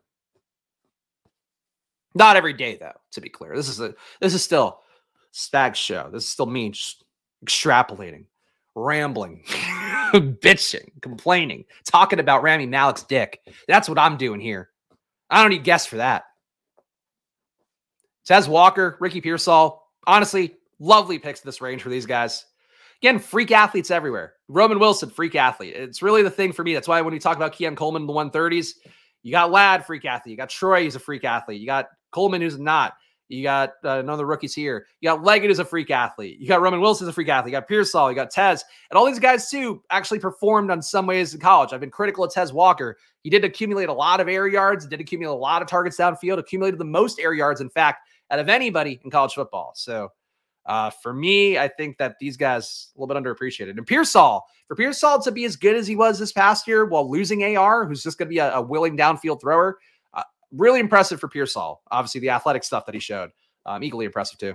Not every day, though, to be clear. This is still Spag show. This is still me just extrapolating, rambling, bitching, complaining, talking about Rami Malek's dick. That's what I'm doing here. I don't need guests for that. Tez Walker, Ricky Pearsall. Honestly, lovely picks this range for these guys. Again, freak athletes everywhere. Roman Wilson, freak athlete. It's really the thing for me. That's why when we talk about Keon Coleman in the 130s, you got Ladd, freak athlete. You got Troy, who's a freak athlete. You got Coleman, who's not. You got none of the rookies here. You got Leggett, who's a freak athlete. You got Roman Wilson, who's a freak athlete. You got Pearsall. You got Tez. And all these guys, too, actually performed on some ways in college. I've been critical of Tez Walker. He did accumulate a lot of air yards, did accumulate a lot of targets downfield, accumulated the most air yards, in fact, out of anybody in college football. So for me, I think that these guys a little bit underappreciated. And Pearsall, for Pearsall to be as good as he was this past year while losing AR, who's just going to be a willing downfield thrower, really impressive for Pearsall. Obviously, the athletic stuff that he showed, equally impressive too.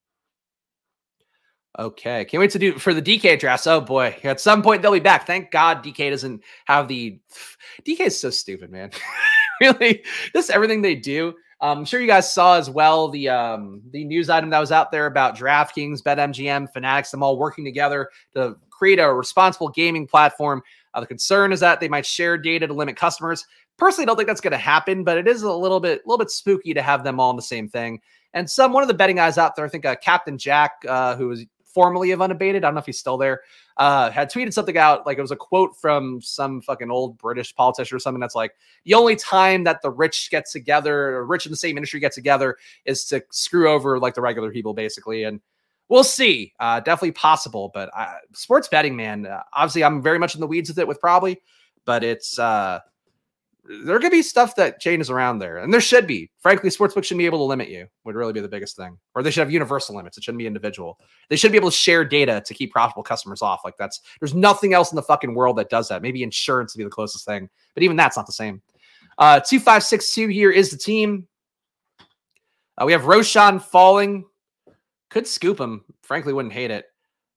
Okay, can't wait to do for the DK drafts. Oh boy, at some point they'll be back. Thank God DK doesn't have the. DK is so stupid, man. Really, just everything they do. I'm sure you guys saw as well the news item that was out there about DraftKings, BetMGM, Fanatics, them all working together to create a responsible gaming platform. The concern is that they might share data to limit customers. Personally, don't think that's going to happen, but it is a little bit spooky to have them all in the same thing. And one of the betting guys out there, I think Captain Jack, who was formerly of Unabated, I don't know if he's still there, had tweeted something out, like it was a quote from some fucking old British politician or something that's like, the only time that the rich get together, or rich in the same industry get together, is to screw over like the regular people, basically. And we'll see. Definitely possible, but sports betting, man, obviously I'm very much in the weeds with it with probably, but it's there could be stuff that changes around there, and there should be. Frankly, sportsbooks shouldn't be able to limit you, would really be the biggest thing. Or they should have universal limits. It shouldn't be individual. They should be able to share data to keep profitable customers off. Like there's nothing else in the fucking world that does that. Maybe insurance would be the closest thing, but even that's not the same. 2562 here is the team. We have Roshan falling. Could scoop him. Frankly, wouldn't hate it.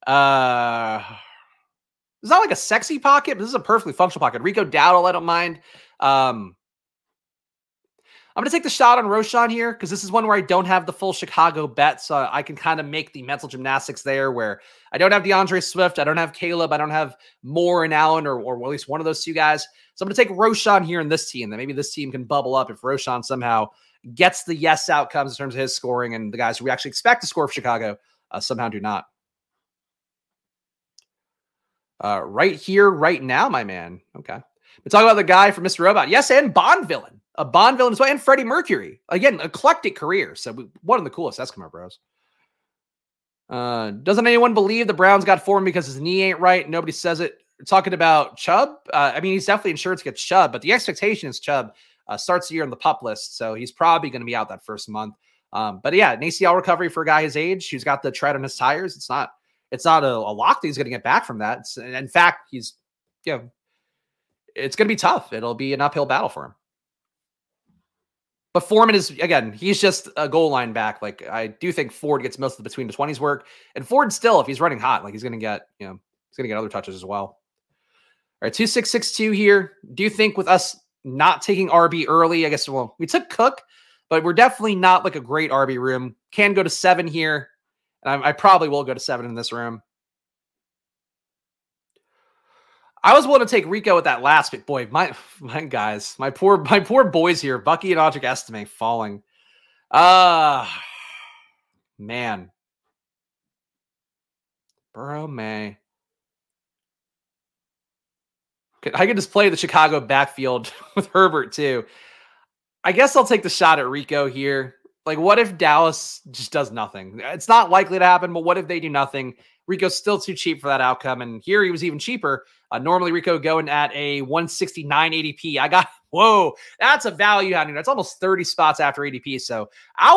It's not like a sexy pocket, but this is a perfectly functional pocket. Rico Dowdle, I don't mind. I'm going to take the shot on Roshan here because this is one where I don't have the full Chicago bet, so I can kind of make the mental gymnastics there where I don't have DeAndre Swift, I don't have Caleb, I don't have Moore and Allen, or at least one of those two guys. So I'm going to take Roshan here in this team. That maybe this team can bubble up if Roshan somehow gets the yes outcomes in terms of his scoring, and the guys who we actually expect to score for Chicago somehow do not. Right here, right now, my man. Okay. We're talking about the guy from Mr. Robot. Yes, and Bond villain. A Bond villain as well. And Freddie Mercury. Again, eclectic career. So one of the coolest Eskimo bros. Doesn't anyone believe the Browns got formed because his knee ain't right? Nobody says it. We're talking about Chubb. I mean, he's definitely insured to get Chubb, but the expectation is Chubb starts the year on the PUP list. So he's probably going to be out that first month. But yeah, an ACL recovery for a guy his age who's got the tread on his tires. It's not a lock that he's going to get back from that. In fact, it's going to be tough. It'll be an uphill battle for him. But Foreman is, again, he's just a goal line back. Like, I do think Ford gets most of the between the 20s work. And Ford still, if he's running hot, like he's going to get, he's going to get other touches as well. All right, 2662 here. Do you think with us not taking RB early, I guess, well, we took Cook, but we're definitely not like a great RB room. Can go to 7 here. And I probably will go to 7 in this room. I was willing to take Rico with that last pick. Boy, my guys, my poor boys here, Bucky and Audric Estime falling. Man. Burrow May. I could just play the Chicago backfield with Herbert too. I guess I'll take the shot at Rico here. Like, what if Dallas just does nothing? It's not likely to happen, but what if they do nothing? Rico's still too cheap for that outcome. And here he was even cheaper. Normally Rico going at a 169 ADP. Whoa, that's a value hunting. That's almost 30 spots after ADP. So,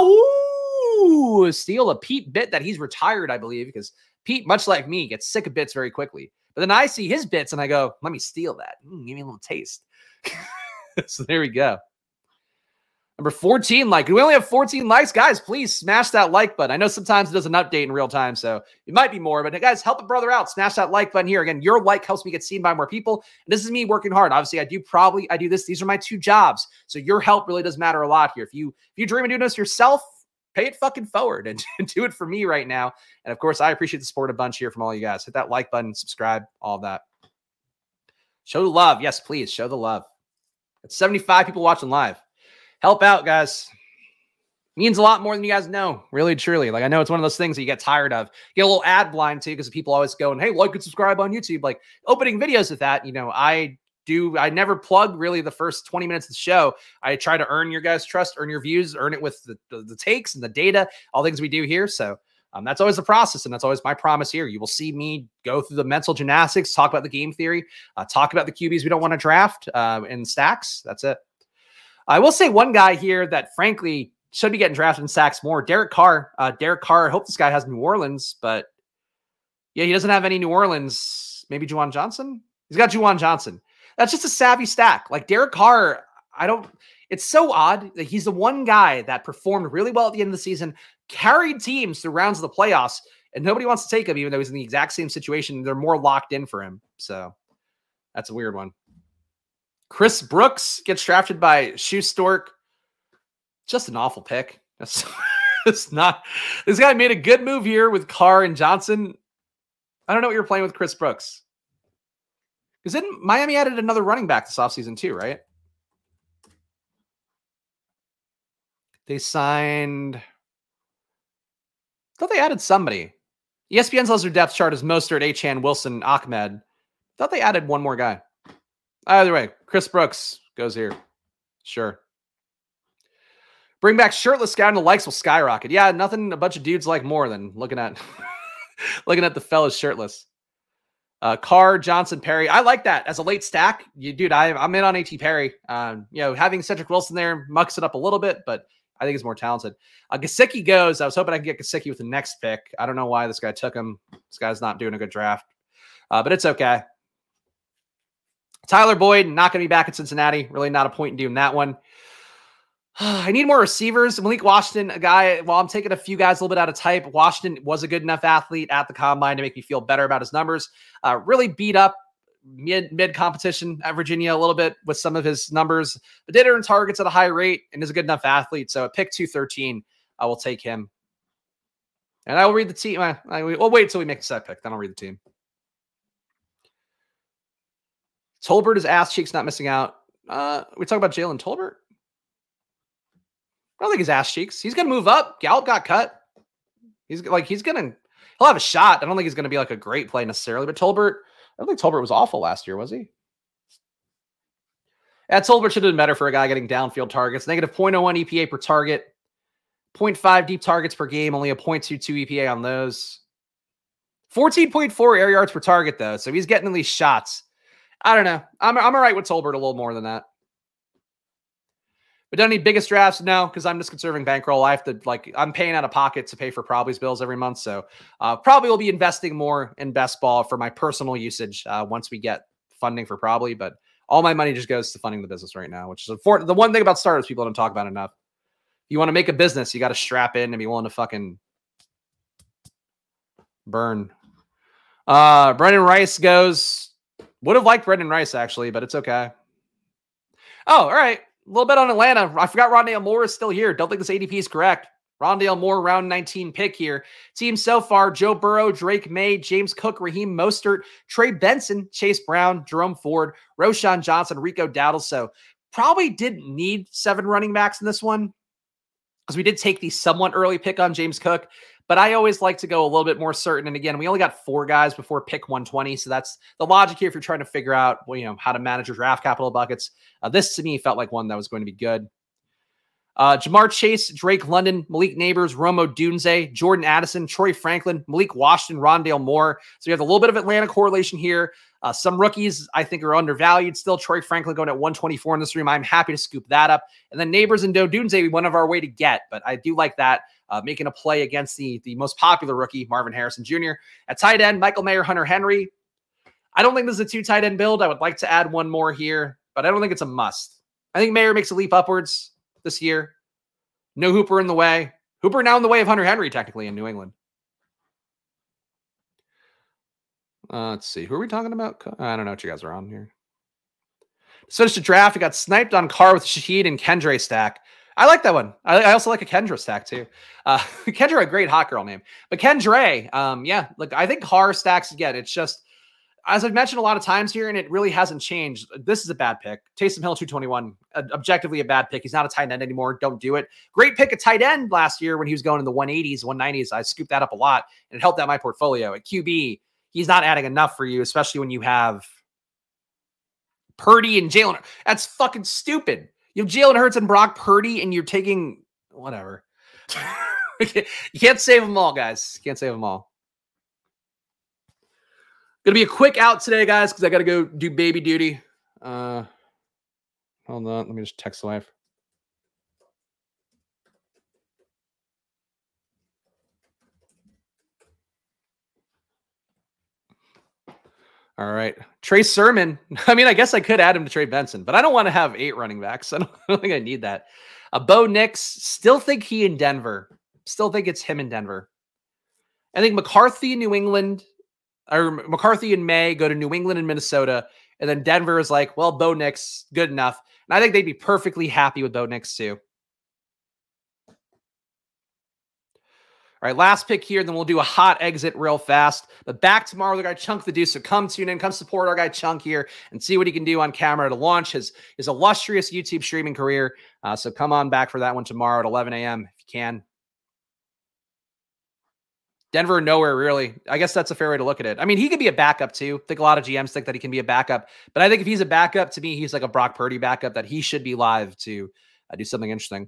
steal a Pete bit that he's retired, I believe, because Pete, much like me, gets sick of bits very quickly. But then I see his bits and I go, let me steal that. Give me a little taste. So there we go. Number 14, like, we only have 14 likes. Guys, please smash that like button. I know sometimes it doesn't update in real time, so it might be more, but guys, help a brother out. Smash that like button here. Again, your like helps me get seen by more people. And this is me working hard. Obviously, I do this. These are my 2 jobs. So your help really does matter a lot here. If you dream of doing this yourself, pay it fucking forward and do it for me right now. And of course, I appreciate the support a bunch here from all you guys. Hit that like button, subscribe, all of that. Show the love. Yes, please show the love. It's 75 people watching live. Help out, guys. Means a lot more than you guys know. Really, truly. Like, I know it's one of those things that you get tired of. You get a little ad blind too, because people always go and, hey, like and subscribe on YouTube. Like, opening videos with that, I never plug really the first 20 minutes of the show. I try to earn your guys' trust, earn your views, earn it with the takes and the data, all things we do here. So that's always the process, and that's always my promise here. You will see me go through the mental gymnastics, talk about the game theory, talk about the QBs we don't want to draft in stacks. That's it. I will say one guy here that, frankly, should be getting drafted in stacks more. Derek Carr. I hope this guy has New Orleans, but yeah, he doesn't have any New Orleans. Maybe Juwan Johnson? He's got Juwan Johnson. That's just a savvy stack. Like, Derek Carr, it's so odd that he's the one guy that performed really well at the end of the season, carried teams through rounds of the playoffs, and nobody wants to take him, even though he's in the exact same situation. They're more locked in for him. So that's a weird one. Chris Brooks gets drafted by Shoe Stork. Just an awful pick. It's not. This guy made a good move here with Carr and Johnson. I don't know what you're playing with Chris Brooks. Because then Miami added another running back this offseason too, right? They signed. I thought they added somebody. ESPN's loves their depth chart as Mostert, Achane, Wilson, Ahmed. Thought they added one more guy. Either way, Chris Brooks goes here. Sure. Bring back shirtless scout and the likes will skyrocket. Yeah, nothing a bunch of dudes like more than looking at looking at the fellas shirtless. Carr, Johnson, Perry. I like that as a late stack. I'm in on A.T. Perry. Having Cedric Wilson there mucks it up a little bit, but I think he's more talented. Gesicki goes. I was hoping I could get Gesicki with the next pick. I don't know why this guy took him. This guy's not doing a good draft, but it's okay. Tyler Boyd, not going to be back at Cincinnati. Really not a point in doing that one. I need more receivers. Malik Washington, a guy, while I'm taking a few guys a little bit out of type, Washington was a good enough athlete at the combine to make me feel better about his numbers. Really beat up mid competition at Virginia a little bit with some of his numbers, but did earn targets at a high rate and is a good enough athlete. So at pick 213, I will take him. And I will read the team. We'll wait until we make the set pick. Then I'll read the team. Tolbert is ass cheeks, not missing out. We talk about Jalen Tolbert. I don't think he's ass cheeks. He's going to move up. Gallup got cut. He'll have a shot. I don't think he's going to be like a great play necessarily, but Tolbert, I don't think Tolbert was awful last year, was he? Yeah, Tolbert should have been better for a guy getting downfield targets. Negative 0.01 EPA per target, 0.5 deep targets per game, only a 0.22 EPA on those. 14.4 air yards per target, though, so he's getting at least shots. I don't know. I'm all right with Tolbert a little more than that. But don't need biggest drafts? No, because I'm just conserving bankroll. I have to, I'm paying out of pocket to pay for Probably's bills every month. So probably will be investing more in best ball for my personal usage once we get funding for Probably. But all my money just goes to funding the business right now, which is important. The one thing about startups people don't talk about enough. If you want to make a business, you got to strap in and be willing to fucking burn. Brendan Rice goes. Would have liked Brendan Rice, actually, but it's okay. Oh, all right. A little bit on Atlanta. I forgot Rondale Moore is still here. Don't think this ADP is correct. Rondale Moore, round 19 pick here. Team so far, Joe Burrow, Drake May, James Cook, Raheem Mostert, Trey Benson, Chase Brown, Jerome Ford, Roshan Johnson, Rico Dowdle. So probably didn't need 7 running backs in this one because we did take the somewhat early pick on James Cook. But I always like to go a little bit more certain. And again, we only got 4 guys before pick 120. So that's the logic here if you're trying to figure out, how to manage your draft capital buckets. This to me felt like one that was going to be good. Jamar Chase, Drake London, Malik Neighbors, Romo Dunze, Jordan Addison, Troy Franklin, Malik Washington, Rondale Moore. So you have a little bit of Atlanta correlation here. Some rookies I think are undervalued still. Troy Franklin going at 124 in this room. I'm happy to scoop that up. And then Neighbors and Dunze we went of our way to get, but I do like that. Making a play against the most popular rookie, Marvin Harrison Jr. At tight end, Michael Mayer, Hunter Henry. I don't think this is a 2 tight end build. I would like to add one more here, but I don't think it's a must. I think Mayer makes a leap upwards this year. No Hooper in the way. Hooper now in the way of Hunter Henry, technically, in New England. Let's see. Who are we talking about? I don't know what you guys are on here. To finish the draft, we got sniped on Carr with Shaheed and Kendre stack. I like that one. I also like a Kendra stack too. Kendra, a great hot girl name. But Kendre, I think Carr stacks again. It's just, as I've mentioned a lot of times here, and it really hasn't changed. This is a bad pick. Taysom Hill, 221. Objectively a bad pick. He's not a tight end anymore. Don't do it. Great pick at tight end last year when he was going in the 180s, 190s. I scooped that up a lot, and it helped out my portfolio. At QB, he's not adding enough for you, especially when you have Purdy and Jalen. That's fucking stupid. You have Jalen Hurts and Brock Purdy, and you're taking whatever. You can't save them all, guys. You can't save them all. Gonna be a quick out today, guys, because I got to go do baby duty. Hold on. Let me just text the wife. All right. Trey Sermon. I mean, I guess I could add him to Trey Benson, but I don't want to have 8 running backs. I don't think I need that. Bo Nix, still think he in Denver. Still think it's him in Denver. I think McCarthy in New England, or McCarthy and May go to New England and Minnesota. And then Denver is like, well, Bo Nix, good enough. And I think they'd be perfectly happy with Bo Nix too. All right, last pick here, then we'll do a hot exit real fast. But back tomorrow, the guy Chunk the Deuce. So come tune in, come support our guy Chunk here and see what he can do on camera to launch his illustrious YouTube streaming career. So come on back for that one tomorrow at 11 a.m. if you can. Denver, nowhere really. I guess that's a fair way to look at it. I mean, he could be a backup too. I think a lot of GMs think that he can be a backup. But I think if he's a backup, to me, he's like a Brock Purdy backup that he should be live to do something interesting.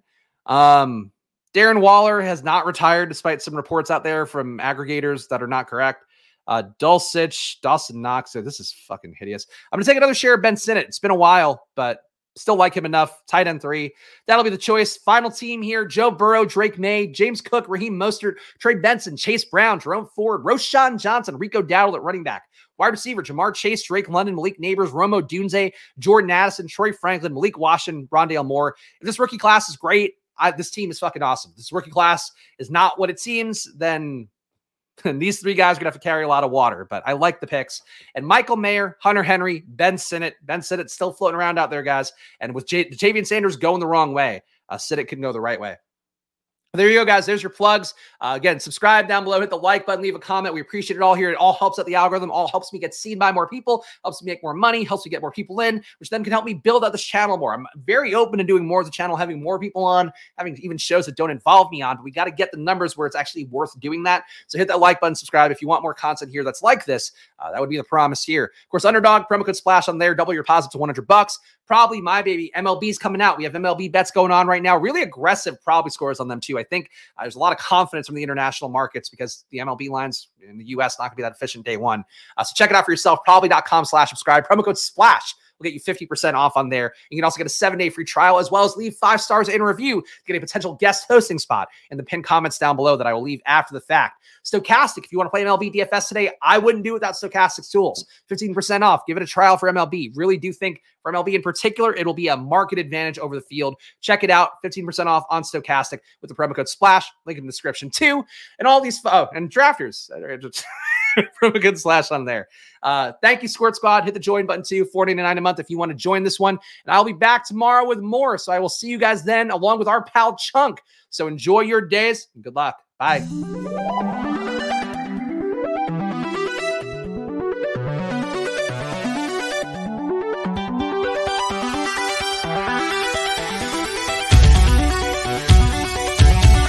Darren Waller has not retired, despite some reports out there from aggregators that are not correct. Dulcich, Dawson Knox. This is fucking hideous. I'm going to take another share of Ben Sinnott. It's been a while, but still like him enough. Tight end 3. That'll be the choice. Final team here. Joe Burrow, Drake May, James Cook, Raheem Mostert, Trey Benson, Chase Brown, Jerome Ford, Roshan Johnson, Rico Dowdle at running back. Wide receiver, Jamar Chase, Drake London, Malik Neighbors, Romo Dunze, Jordan Addison, Troy Franklin, Malik Washington, Rondale Moore. If this rookie class is great, this team is fucking awesome. This rookie class is not what it seems, then these 3 guys are going to have to carry a lot of water. But I like the picks. And Michael Mayer, Hunter Henry, Ben Sinnott. Ben Sinnott still floating around out there, guys. And with Javian Sanders going the wrong way, Sinnott can go the right way. There you go, guys. There's your plugs. Again, subscribe down below. Hit the like button. Leave a comment. We appreciate it all here. It all helps out the algorithm. All helps me get seen by more people. Helps me make more money. Helps me get more people in, which then can help me build out this channel more. I'm very open to doing more of the channel, having more people on, having even shows that don't involve me on. But we got to get the numbers where it's actually worth doing that. So hit that like button, subscribe. If you want more content here that's like this, that would be the promise here. Of course, Underdog, promo code SPLASH on there. Double your deposit to $100. Probably my baby. MLB's coming out. We have MLB bets going on right now. Really aggressive probably scores on them too. I think there's a lot of confidence from the international markets because the MLB lines in the U.S. not going to be that efficient day one. So check it out for yourself. Probably.com/subscribe. Promo code SPLASH will get you 50% off on there. You can also get a 7-day free trial as well as leave 5 stars in a review to get a potential guest hosting spot in the pinned comments down below that I will leave after the fact. Stokastic, if you want to play MLB DFS today, I wouldn't do it without Stokastic's tools. 15% off. Give it a trial for MLB. Really do think for MLB in particular, it'll be a market advantage over the field. Check it out. 15% off on Stokastic with the promo code SPLASH. Link in the description too. And all these, and drafters. Promo code SPLASH on there. Thank you, Squirt Squad. Hit the join button too. $4.99 a month if you want to join this one. And I'll be back tomorrow with more. So I will see you guys then along with our pal Chunk. So enjoy your days and good luck. Bye.